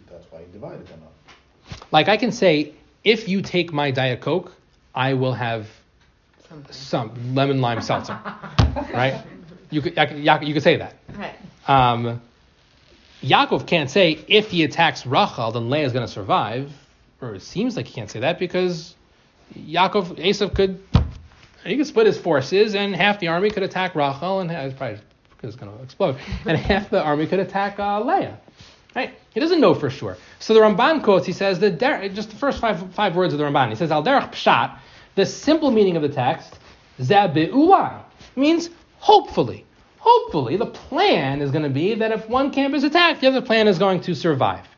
that's why he divided them up. Like I can say, if you take my Diet Coke, I will have Something. some lemon lime seltzer, right? You could, I could- Yaakov- you could say that. Right. Um, Yaakov can't say if he attacks Rachel, then Leah is going to survive, or it seems like he can't say that because Yaakov, Esav could, he could split his forces, and half the army could attack Rachel, and it's probably because it's going to explode, and half the army could attack uh, Leah. Right? He doesn't know for sure. So the Ramban quotes. He says the der- just the first five five words of the Ramban. He says al derech pshat. The simple meaning of the text, zabeulai, means hopefully. Hopefully, the plan is going to be that if one camp is attacked, the other plan is going to survive.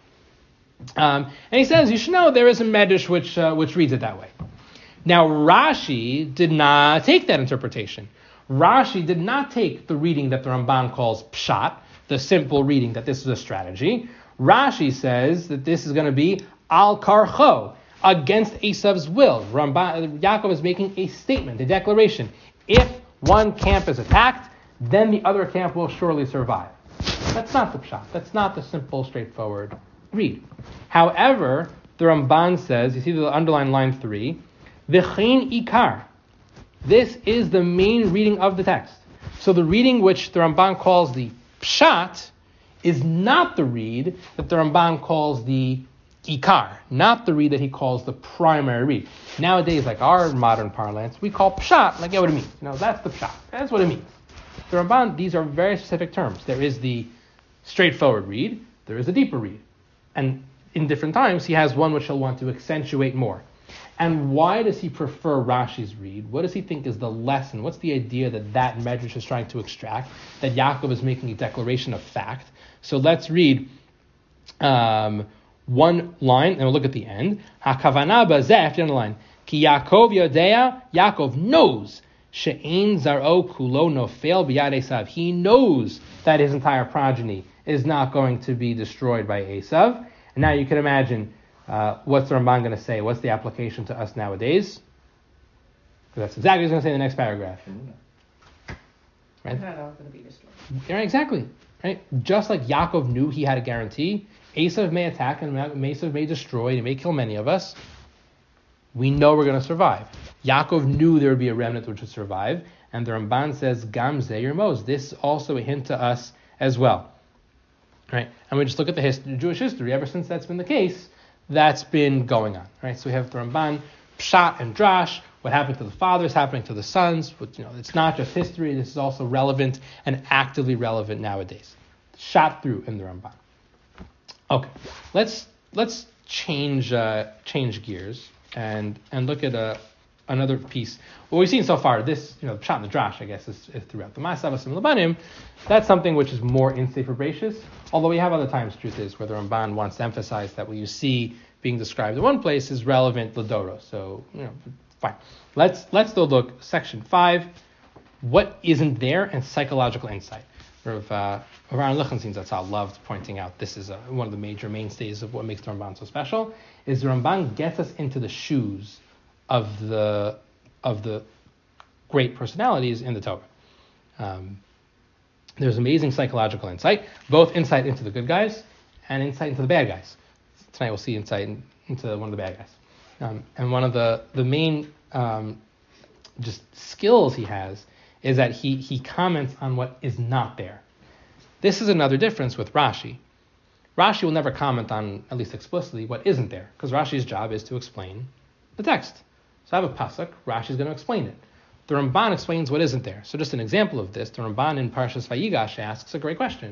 Um, and he says, you should know there is a medrash which uh, which reads it that way. Now, Rashi did not take that interpretation. Rashi did not take the reading that the Ramban calls pshat, the simple reading that this is a strategy. Rashi says that this is going to be al karcho, against Esav's will. Ramban, Yaakov is making a statement, a declaration. If one camp is attacked, then the other camp will surely survive. That's not the pshat. That's not the simple, straightforward read. However, the Ramban says, you see the underlined line three, v'chein ikar. This is the main reading of the text. So the reading which the Ramban calls the pshat is not the read that the Ramban calls the ikar, not the read that he calls the primary read. Nowadays, like our modern parlance, we call pshat, like, yeah, what it means. You know, that's the pshat. That's what it means. The Ramban, these are very specific terms. There is the straightforward read, there is a deeper read. And in different times, he has one which he'll want to accentuate more. And why does he prefer Rashi's read? What does he think is the lesson? What's the idea that that medrash is trying to extract? That Yaakov is making a declaration of fact. So let's read um, one line, and we'll look at the end. Hakavana bazeh, after the line. Ki Yaakov yodea, Yaakov knows. She'ein zaro kulo nofel b'yad Esav. He knows that his entire progeny is not going to be destroyed by Esav. And now you can imagine, Uh, what's the Ramban going to say? What's the application to us nowadays? Because that's exactly what he's going to say in the next paragraph. Right? Not all going to be destroyed. Yeah, exactly. Right? Just like Yaakov knew he had a guarantee, Esav may attack and Esav may destroy, he may kill many of us. We know we're going to survive. Yaakov knew there would be a remnant which would survive, and the Ramban says, Gam ze Yermoz. This is also a hint to us as well. Right? And we just look at the history, Jewish history. Ever since that's been the case, that's been going on, right? So we have the Ramban, Pshat and Drash. What happened to the fathers, happening to the sons. But, you know, it's not just history. This is also relevant and actively relevant nowadays. Shot through in the Ramban. Okay, let's let's change uh, change gears and and look at a another piece. What we've seen so far, this you know, Pshat and the Drash, I guess, is, is throughout the Ma'asavos and Labanim. That's something which is more in Sefer Bereishis. Although we have other times, truth is, where the Ramban wants to emphasize that what you see being described in one place is relevant L'Doro. So, you know, fine. Let's let's though look section five. What isn't there and psychological insight. Rav uh, Aaron Lichtenstein Zatzal loved pointing out this is a, one of the major mainstays of what makes the Ramban so special. Is the Ramban gets us into the shoes of the of the great personalities in the Torah. Um, There's amazing psychological insight, both insight into the good guys and insight into the bad guys. Tonight we'll see insight in, into one of the bad guys. Um, and one of the, the main um, just skills he has is that he, he comments on what is not there. This is another difference with Rashi. Rashi will never comment on, at least explicitly, what isn't there, because Rashi's job is to explain the text. So I have a pasuk, Rashi's going to explain it. The Ramban explains what isn't there. So just an example of this, the Ramban in Parshas Vayigash asks a great question.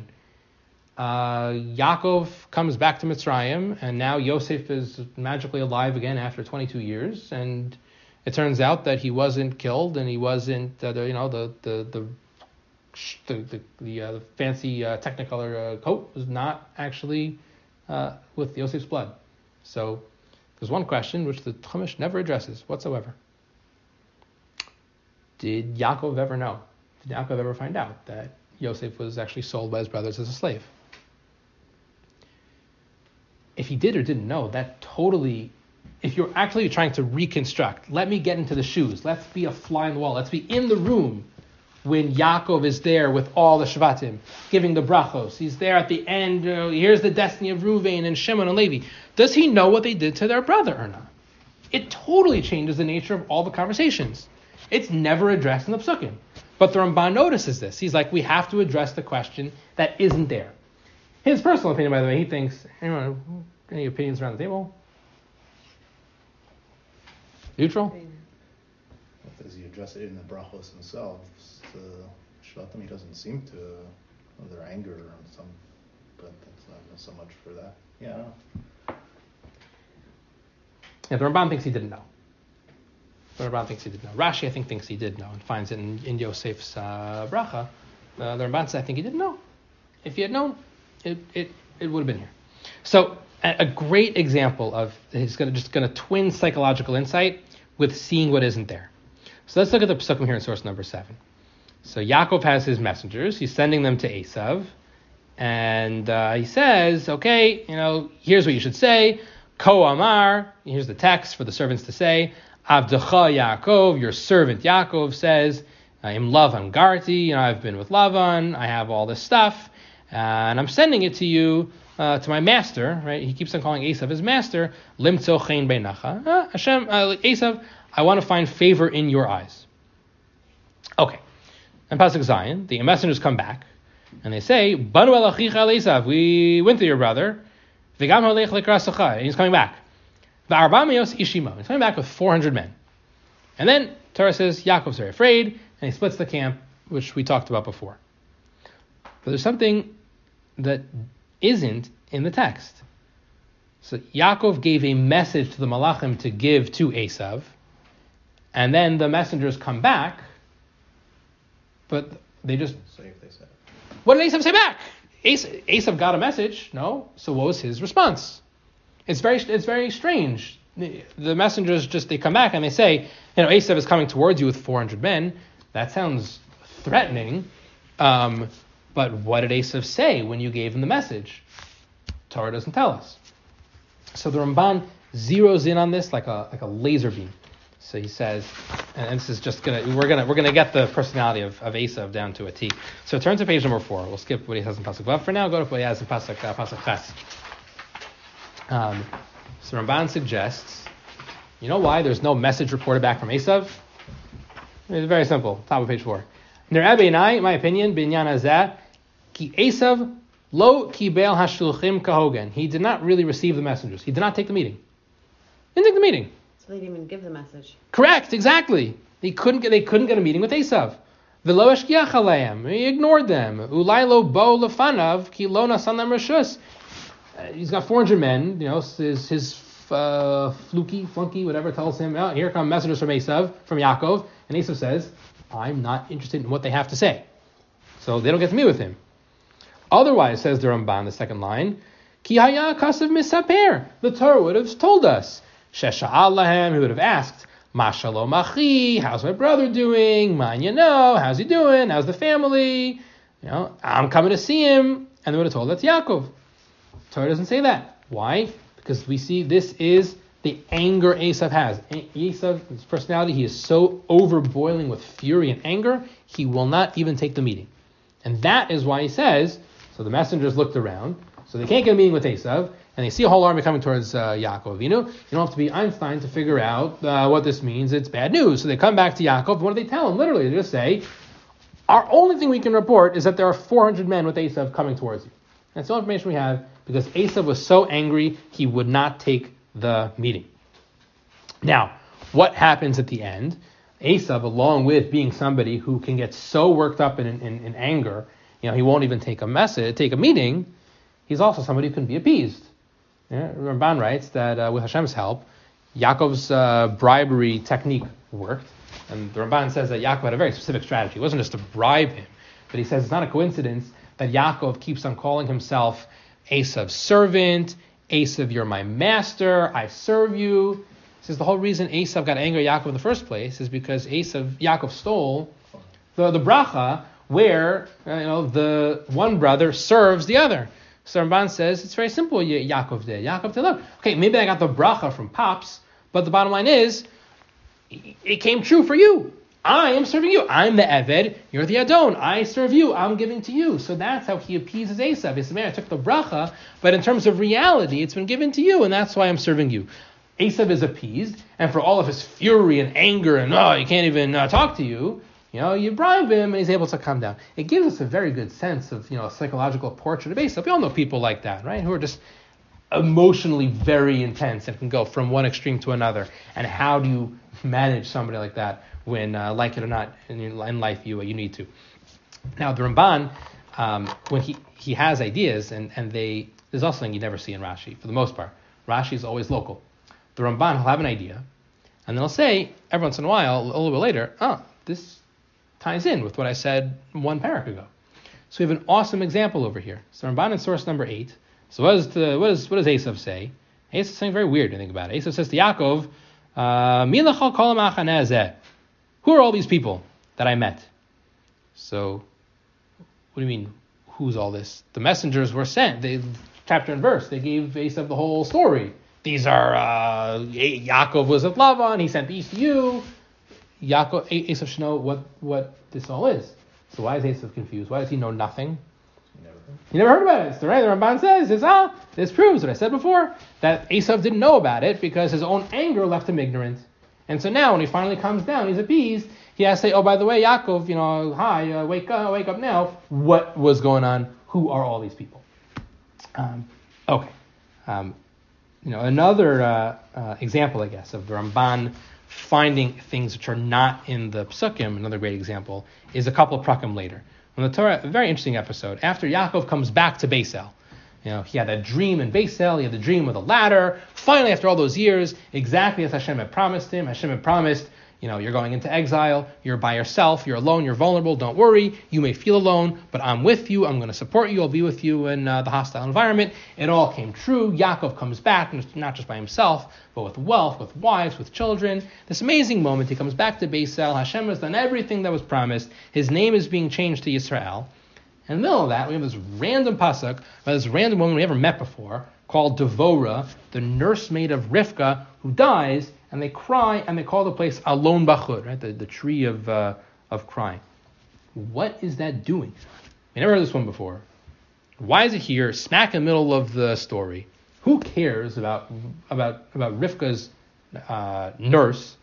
Uh, Yaakov comes back to Mitzrayim, and now Yosef is magically alive again after twenty-two years, and it turns out that he wasn't killed, and he wasn't, uh, the, you know, the the the the, the, the uh, fancy uh, Technicolor uh, coat was not actually uh, with Yosef's blood. So there's one question which the Chumash never addresses whatsoever. Did Yaakov ever know? Did Yaakov ever find out that Yosef was actually sold by his brothers as a slave? If he did or didn't know, that totally, if you're actually trying to reconstruct, let me get into the shoes, let's be a fly in the wall, let's be in the room when Yaakov is there with all the Shvatim, giving the brachos. He's there at the end. Uh, here's the destiny of Reuven and Shimon and Levi. Does he know what they did to their brother or not? It totally changes the nature of all the conversations. It's never addressed in the Psukim. But the Ramban notices this. He's like, we have to address the question that isn't there. His personal opinion, by the way, he thinks, anyone, any opinions around the table? Neutral? As he addressed it in the brachos themselves, the Shvatim, he doesn't seem to, well, their anger on some, but that's not so much for that. Yeah, I don't know. Yeah, the Ramban thinks he didn't know. The Ramban thinks he did know. Rashi, I think, thinks he did know and finds it in, in Yosef's uh, bracha. Uh, the Ramban says, I think he didn't know. If he had known, it it, it would have been here. So a, a great example of he's gonna just going to twin psychological insight with seeing what isn't there. So let's look at the Psukim here in source number seven. So Yaakov has his messengers. He's sending them to Esav. And uh, he says, okay, you know, here's what you should say. Ko Amar, here's the text for the servants to say. Avdecha Yaakov, your servant Yaakov says, Im Lavan Garti, you know, I've been with Lavan, I have all this stuff, uh, and I'm sending it to you, uh, to my master, right? He keeps on calling Esav his master, Limtzo Chen Beinacha. Uh, Hashem, uh, Esav, I want to find favor in your eyes. Okay. And Pasuk Zion, the messengers come back, and they say, Banu el achicha el Esav, we went to your brother, V'gam halech lekrasacha, and he's coming back. V'arbameos ishima, he's coming back with four hundred men. And then Torah says Yaakov's very afraid, and he splits the camp, which we talked about before. But there's something that isn't in the text. So Yaakov gave a message to the Malachim to give to Esav, and then the messengers come back, but they just... Say if they said. What did Esav say back? Esav, Esav got a message, no? So what was his response? It's very it's very strange. The, the messengers just, they come back and they say, you know, Esav is coming towards you with four hundred men. That sounds threatening. Um, but what did Esav say when you gave him the message? Torah doesn't tell us. So the Ramban zeroes in on this like a like a laser beam. So he says, and this is just gonna we're gonna we're gonna get the personality of, of Esav down to a T. So turn to page number four. We'll skip what he has in Pasuk Vav for now. Go to what he has in Pasuk uh, Pasuk Ches. Um, so Ramban suggests, you know why there's no message reported back from Esav? It's very simple. Top of page four. Ner'eh b'inai, in my opinion, b'inyan hazeh, ki Esav lo kibel hashluchim kahogen. He did not really receive the messengers. He did not take the meeting. He didn't take the meeting. So they didn't even give the message. Correct, exactly. They couldn't get they couldn't get a meeting with Esav. V'lo eshkiach aleim. He ignored them. Ulai lo bo lefanav ki lo nasan lem reshus. He's got four hundred men. You know, his his uh, fluky, flunky, whatever tells him, oh, here come messengers from Esav, from Yaakov, and Esav says, I'm not interested in what they have to say. So they don't get to meet with him. Otherwise, says the Ramban, the second line, Ki haya kasav misaper. The Torah would have told us. Shesha'al lahem, he would have asked, Ma shalom achi, how's my brother doing? Man, you know, how's he doing? How's the family? You know, I'm coming to see him. And they would have told that's Yaakov. Torah doesn't say that. Why? Because we see this is the anger Esav has. Esav, his personality, he is so overboiling with fury and anger, he will not even take the meeting. And that is why he says, so the messengers looked around, so they can't get a meeting with Esav, and they see a whole army coming towards uh, Yaakov. You know, you don't have to be Einstein to figure out uh, what this means. It's bad news. So they come back to Yaakov. What do they tell him? Literally, they just say, our only thing we can report is that there are four hundred men with Esav coming towards you. That's all information we have, because Esav was so angry, he would not take the meeting. Now, what happens at the end? Esav, along with being somebody who can get so worked up in, in, in anger, you know, he won't even take a message, take a meeting. He's also somebody who can be appeased. Yeah, Ramban writes that uh, with Hashem's help, Yaakov's uh, bribery technique worked. And the Ramban says that Yaakov had a very specific strategy. It wasn't just to bribe him, but he says it's not a coincidence that Yaakov keeps on calling himself Esav's servant. Esav, you're my master. I serve you. He says the whole reason Esav got angry at Yaakov in the first place is because Esav, Yaakov stole the, the bracha where uh, you know the one brother serves the other. So Ramban says it's very simple. Yaakov did. Yaakov did. Look, okay, maybe I got the bracha from Pops, but the bottom line is, it came true for you. I am serving you. I'm the Eved. You're the Adon. I serve you. I'm giving to you. So that's how he appeases Esav. He says, man, I took the bracha, but in terms of reality, it's been given to you, and that's why I'm serving you. Esav is appeased, and for all of his fury and anger and, oh, he can't even uh, talk to you, you know, you bribe him, and he's able to come down. It gives us a very good sense of, you know, a psychological portrait of Esav. We all know people like that, right, who are just emotionally very intense and can go from one extreme to another. And how do you manage somebody like that when, uh, like it or not, in, your, in life you uh, you need to? Now, the Ramban, um, when he, he has ideas, and, and they there's also something you never see in Rashi, for the most part. Rashi is always local. The Ramban will have an idea, and then he'll say, every once in a while, a little bit later, oh, this ties in with what I said one parak ago. So we have an awesome example over here. So Ramban in source number eight. So what does the, what does what does Esav say? Esav is saying very weird to think about it. Esav says to Yaakov, uh, who are all these people that I met? So what do you mean, who's all this? The messengers were sent. They, chapter and verse, they gave Esav the whole story. These are, uh, Yaakov was with Lavan, he sent these to you. Yaakov, Esav should know what, what this all is. So why is Esav confused? Why does he know nothing? You never heard about it. So, right, the Ramban says, says, ah, this proves what I said before, that Esav didn't know about it because his own anger left him ignorant. And so now when he finally comes down, he's appeased, he has to say, oh, by the way, Yaakov, you know, hi, uh, wake up, wake up now. What was going on? Who are all these people? Um, okay. Um, you know, another uh, uh, example, I guess, of the Ramban finding things which are not in the Psukim, another great example, is a couple of prakim later. When the Torah, a very interesting episode, after Yaakov comes back to Beisel, you know, he had that dream in Beisel, he had the dream with a ladder. Finally, after all those years, exactly as Hashem had promised him, Hashem had promised, you know, you're going into exile, you're by yourself, you're alone, you're vulnerable, don't worry, you may feel alone, but I'm with you, I'm going to support you, I'll be with you in uh, the hostile environment. It all came true. Yaakov comes back, not just by himself, but with wealth, with wives, with children. This amazing moment, he comes back to Beisel, Hashem has done everything that was promised, his name is being changed to Yisrael. In the middle of that, we have this random pasuk by this random woman we never met before, called Devorah, the nursemaid of Rivka, who dies, and they cry, and they call the place Alon Bachud, right? The, the tree of uh, of crying. What is that doing? I never heard this one before. Why is it here, smack in the middle of the story? Who cares about about about Rivka's uh, nurse?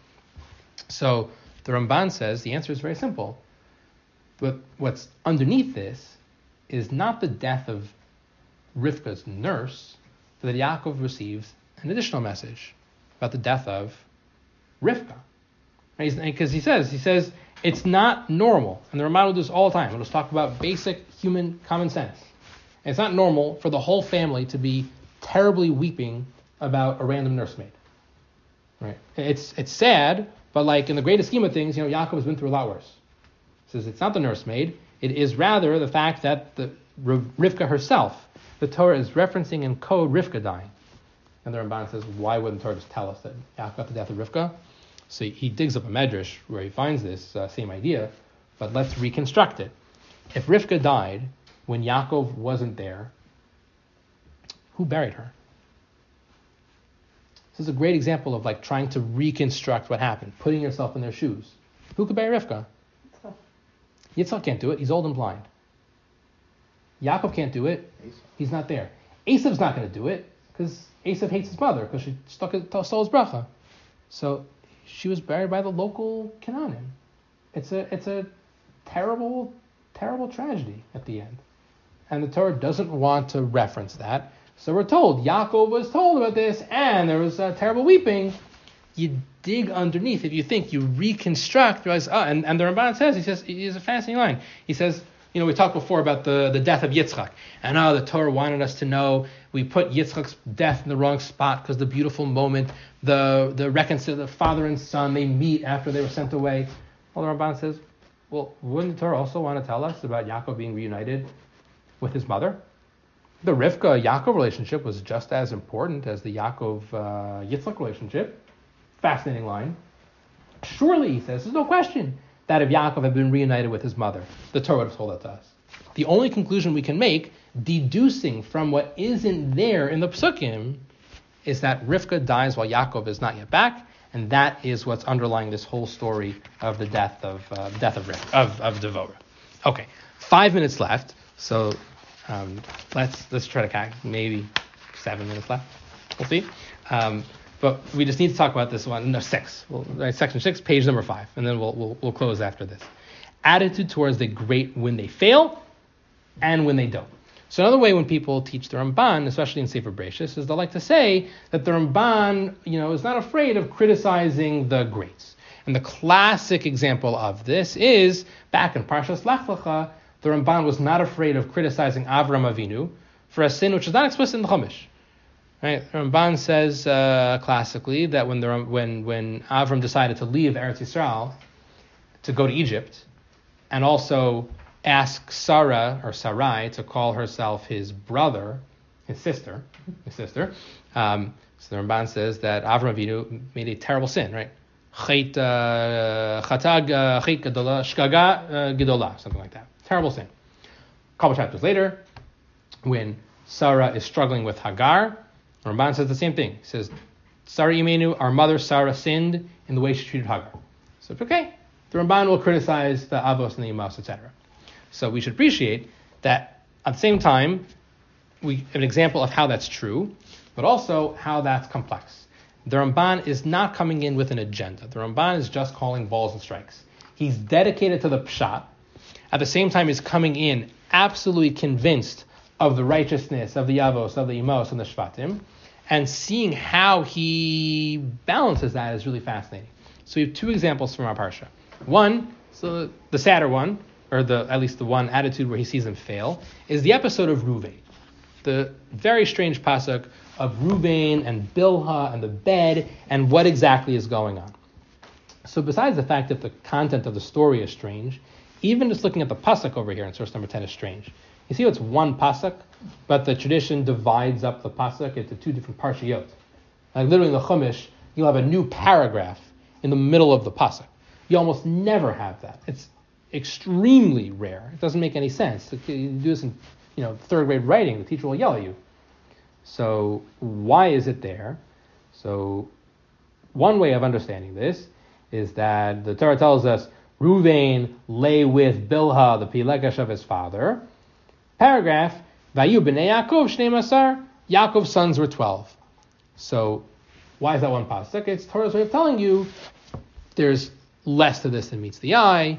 So the Ramban says the answer is very simple. But what's underneath this is not the death of Rivka's nurse, but that Yaakov receives an additional message about the death of Rivka. Because he says, he says, it's not normal, and the Ramban will do this all the time. We'll just talk about basic human common sense. And it's not normal for the whole family to be terribly weeping about a random nursemaid. Right? It's it's sad, but like in the greatest scheme of things, you know, Yaakov has been through a lot worse. He says it's not the nursemaid, it is rather the fact that the Rivka herself, the Torah is referencing in code Rivka dying. And the Ramban says, why wouldn't the Torah just tell us that Yaakov got the death of Rivka? So he digs up a medrash where he finds this uh, same idea, but let's reconstruct it. If Rivka died when Yaakov wasn't there, who buried her? This is a great example of like trying to reconstruct what happened, putting yourself in their shoes. Who could bury Rivka? Yitzchak. Yitzchak can't do it. He's old and blind. Yaakov can't do it. He's not there. Esav's not going to do it because Esav hates his mother because she stuck stole his bracha. So she was buried by the local Canaanim. It's a it's a terrible, terrible tragedy at the end. And the Torah doesn't want to reference that. So we're told, Yaakov was told about this, and there was uh, terrible weeping. You dig underneath. If you think, you reconstruct, realize, oh, and, and the Ramban says, he says, he has a fascinating line. He says, you know, we talked before about the, the death of Yitzchak. And oh, the Torah wanted us to know we put Yitzchak's death in the wrong spot because the beautiful moment, the the reconcil- the father and son, they meet after they were sent away. Well, the Ramban says, well, wouldn't the Torah also want to tell us about Yaakov being reunited with his mother? The Rivka-Yaakov relationship was just as important as the Yaakov-Yitzchak uh, relationship. Fascinating line. Surely, he says, there's no question that if Yaakov had been reunited with his mother, the Torah would have told that to us. The only conclusion we can make, deducing from what isn't there in the Psukim, is that Rivka dies while Yaakov is not yet back, And that is what's underlying this whole story of the death of uh, death of Riv- of of Devorah. Okay, five minutes left. So um, let's let's try to calc- maybe seven minutes left. We'll see. Um, but we just need to talk about this one. No, six. Well, right, section six, page number five, and then we'll we'll we'll close after this. Attitude towards the great when they fail, and when they don't. So another way when people teach the Ramban, especially in Sefer Bereshis, is they like to say that the Ramban, you know, is not afraid of criticizing the greats. And the classic example of this is back in Parshas Lech Lecha, the Ramban was not afraid of criticizing Avram Avinu for a sin which is not explicit in the Chumash. Right? The Ramban says uh, classically that when the when when Avram decided to leave Eretz Yisrael to go to Egypt, and also ask Sarah or Sarai to call herself his brother, his sister, his sister. Um, so the Ramban says that Avram Avinu made a terrible sin, right? Chet chatag chet gedola shkaga gedola, something like that. Terrible sin. A couple chapters later, when Sarah is struggling with Hagar, the Ramban says the same thing. He says, Sarah Imenu, our mother Sarah sinned in the way she treated Hagar. So it's okay. The Ramban will criticize the Avos and the Imas, et cetera. So we should appreciate that at the same time, we have an example of how that's true, but also how that's complex. The Ramban is not coming in with an agenda. The Ramban is just calling balls and strikes. He's dedicated to the pshat. At the same time, he's coming in absolutely convinced of the righteousness of the Avos, of the Imos, and the Shvatim, and seeing how he balances that is really fascinating. So we have two examples from our parsha. One, so the sadder one, or the at least the one attitude where he sees them fail, is the episode of Ruvain. The very strange pasuk of Ruvain and Bilhah and the bed and what exactly is going on. So besides the fact that the content of the story is strange, even just looking at the pasuk over here in source number ten is strange. You see, it's one pasuk, but the tradition divides up the pasuk into two different parshiyot. Like literally in the Chumash, you'll have a new paragraph in the middle of the pasuk. You almost never have that. It's extremely rare. It doesn't make any sense. You do this in, you know, third grade writing, the teacher will yell at you. So why is it there? So one way of understanding this is that the Torah tells us Ruvain lay with Bilhah, the Pilegesh of his father. Paragraph, Vayu b'nei Yaakov shnei masar, Yaakov's sons were twelve. So why is that one pasuk? It's Torah's way of telling you there's less to this than meets the eye.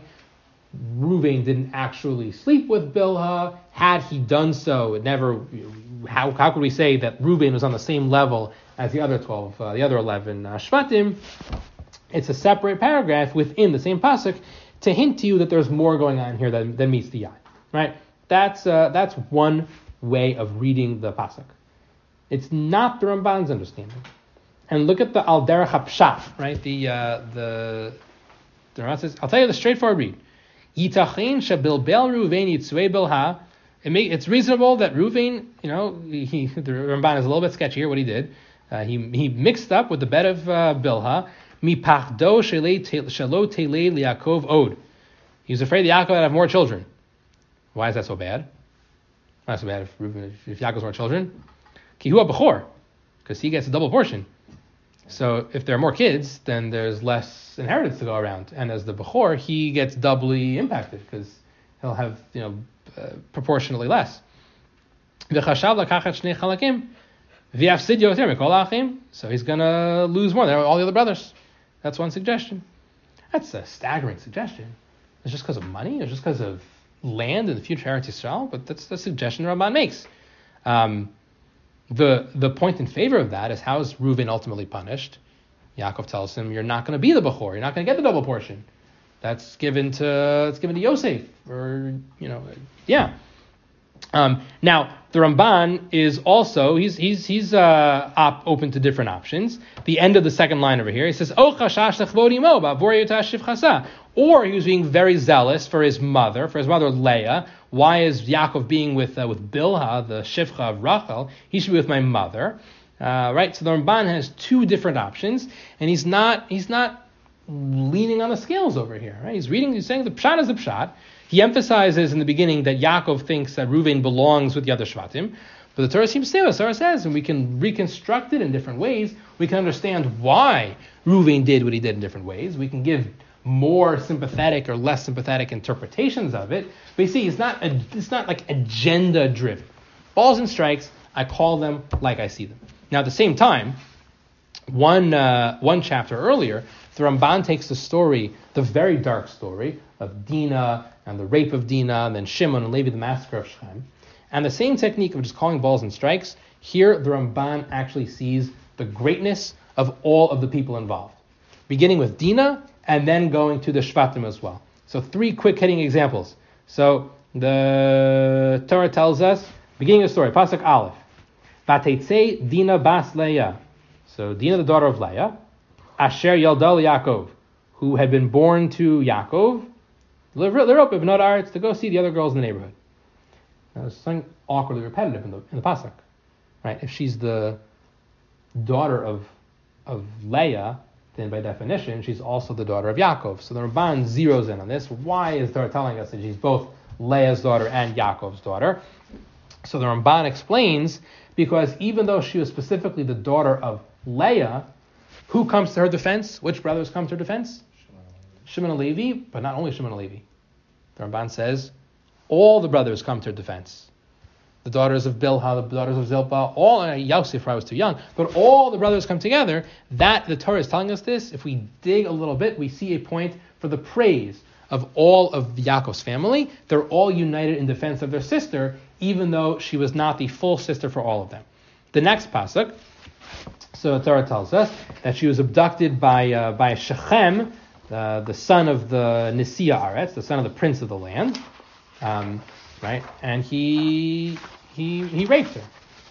Ruvain didn't actually sleep with Bilhah. Had he done so, it never. How how could we say that Ruvain was on the same level as the other twelve, uh, the other eleven uh, Shvatim? It's a separate paragraph within the same pasuk to hint to you that there's more going on here than, than meets the eye. Right? That's uh, that's one way of reading the pasuk. It's not the Ramban's understanding. And look at the Al Derech HaPshat, right? The uh, the the Ramban says, I'll tell you the straightforward read. Yitachin shebilbel Ruvain yitzvei bilha. It may, it's reasonable that Ruvain, you know, he, the Ramban is a little bit sketchy here. What he did, uh, he he mixed up with the bed of uh, Bilha. Mi pachdo shelo telei liYaakov od. He was afraid that Yaakov would have more children. Why is that so bad? Not so bad if Reuven, if Yaakov's more children. Ki hu b'chor, because he gets a double portion. So if there are more kids, then there's less inheritance to go around, and as the b'chor, he gets doubly impacted because he'll have, you know, uh, proportionally less. V'chashav lakachat shnei chalakim v'yafsid yoter mikol ha'achim. So he's gonna lose more than all the other brothers. That's one suggestion. That's a staggering suggestion. It's just because of money? It's just because of land in the future Eretz Yisrael? But that's the suggestion Ramban makes. Um, the the point in favor of that is how is Reuven ultimately punished? Yaakov tells him, you're not going to be the Bechor. You're not going to get the double portion. That's given to it's given to Yosef. Or, you know, yeah. Um, now, the Ramban is also, he's he's he's uh, op, open to different options. The end of the second line over here, he says, or he was being very zealous for his mother, for his mother Leah. Why is Yaakov being with uh, with Bilhah, the Shifcha of Rachel? He should be with my mother. Uh, right? So the Ramban has two different options, and he's not he's not leaning on the scales over here. Right? He's reading, he's saying the pshat is the pshat. He emphasizes in the beginning that Yaakov thinks that Reuven belongs with the other Shvatim, but the Torah seems to say what the Torah says, and we can reconstruct it in different ways. We can understand why Reuven did what he did in different ways. We can give more sympathetic or less sympathetic interpretations of it. But you see, it's not a, it's not like agenda driven. Balls and strikes, I call them like I see them. Now at the same time, one uh, one chapter earlier, the Ramban takes the story, the very dark story of Dinah and the rape of Dinah, and then Shimon and Levi, the massacre of Shechem. And the same technique of just calling balls and strikes, here the Ramban actually sees the greatness of all of the people involved. Beginning with Dinah, and then going to the Shvatim as well. So three quick hitting examples. So the Torah tells us, beginning of the story, Pasuk Aleph, Vatetzei Dinah bas Leah. So Dinah, the daughter of Leah, Asher Yaldal Yaakov, who had been born to Yaakov, L'Europa B'not Aretz, to go see the other girls in the neighborhood. Now, there's something awkwardly repetitive in the in the pasuk, right? If she's the daughter of of Leah, then by definition she's also the daughter of Yaakov. So the Ramban zeroes in on this. Why is Torah telling us that she's both Leah's daughter and Yaakov's daughter? So the Ramban explains, because even though she was specifically the daughter of Leah, who comes to her defense? Which brothers come to her defense? Shimon and Levi, but not only Shimon and Levi. The Ramban says all the brothers come to her defense. The daughters of Bilhah, the daughters of Zilpah, all, uh, Yosef, I was too young, but all the brothers come together. That, the Torah is telling us this. If we dig a little bit, we see a point for the praise of all of Yaakov's family. They're all united in defense of their sister, even though she was not the full sister for all of them. The next pasuk, so the Torah tells us that she was abducted by uh, by Shechem, uh, the son of the Nisia Aretz, the son of the prince of the land, um, right? And he he he raped her.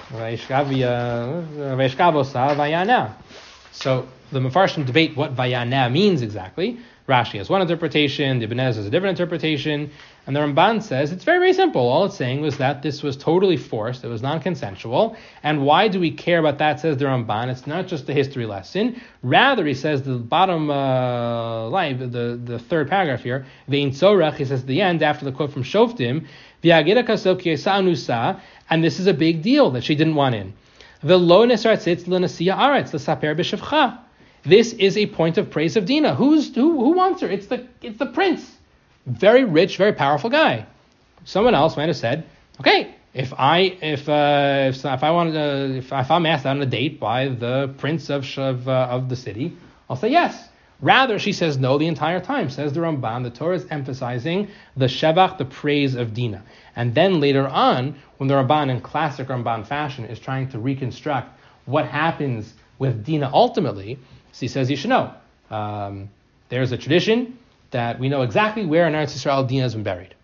So the Mefarshim debate what Vayana means exactly. Rashi has one interpretation, the Ibn Ezra has a different interpretation, and the Ramban says it's very, very simple. All it's saying was that this was totally forced, it was non-consensual, and why do we care about that, says the Ramban? It's not just a history lesson. Rather, he says, the bottom uh, line, the, the third paragraph here, Ve'in tzorach, he says at the end, after the quote from Shoftim, V'yagida kasel ki yesa anusa, and this is a big deal that she didn't want in. V'lo nesratzitz l'nasiya aretz l'saper b'shevcha. This is a point of praise of Dinah. Who's who? Who wants her? It's the it's the prince, very rich, very powerful guy. Someone else might have said, "Okay, if I if uh, if, if I wanted to, if, if I'm asked out on a date by the prince of of, uh, of the city, I'll say yes." Rather, she says no the entire time. Says the Ramban. The Torah is emphasizing the shevach, the praise of Dinah, and then later on, when the Ramban, in classic Ramban fashion, is trying to reconstruct what happens with Dinah ultimately. So he says you should know. Um, there's a tradition that we know exactly where in Eretz Yisrael Dinah has been buried.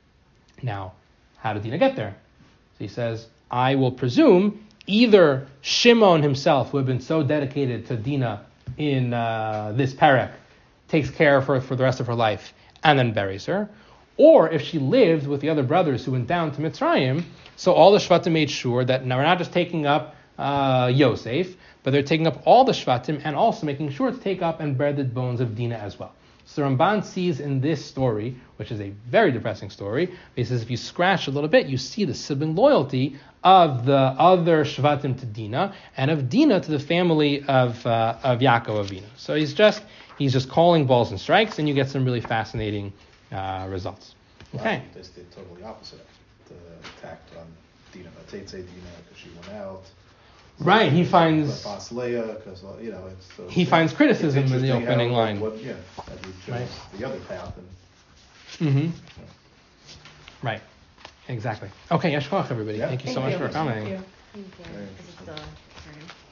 Now, how did Dinah get there? So he says, I will presume either Shimon himself, who had been so dedicated to Dinah in uh, this parak, takes care of her for the rest of her life and then buries her, or if she lived with the other brothers who went down to Mitzrayim, so all the Shvatim made sure that now we're not just taking up uh, Yosef, but they're taking up all the Shvatim and also making sure to take up and bury the bones of Dinah as well. So Ramban sees in this story, which is a very depressing story, he says if you scratch a little bit, you see the sibling loyalty of the other Shvatim to Dinah and of Dinah to the family of uh, of Yaakov Avinu. So he's just he's just calling balls and strikes, and you get some really fascinating uh, results. Okay. Wow, they did totally opposite. The attack on Dinah, Tate say Dinah because she went out. Right, he finds Bas Leah, because you know it's. So he it's, finds criticism in the interesting opening how, line. What, yeah, that you chose Right. the other path. And, Mm-hmm. yeah. Right, exactly. Okay, yashkoach everybody. Yeah. Thank you so Thank much you. for coming. Thank you. Thank you. Very This is still turning.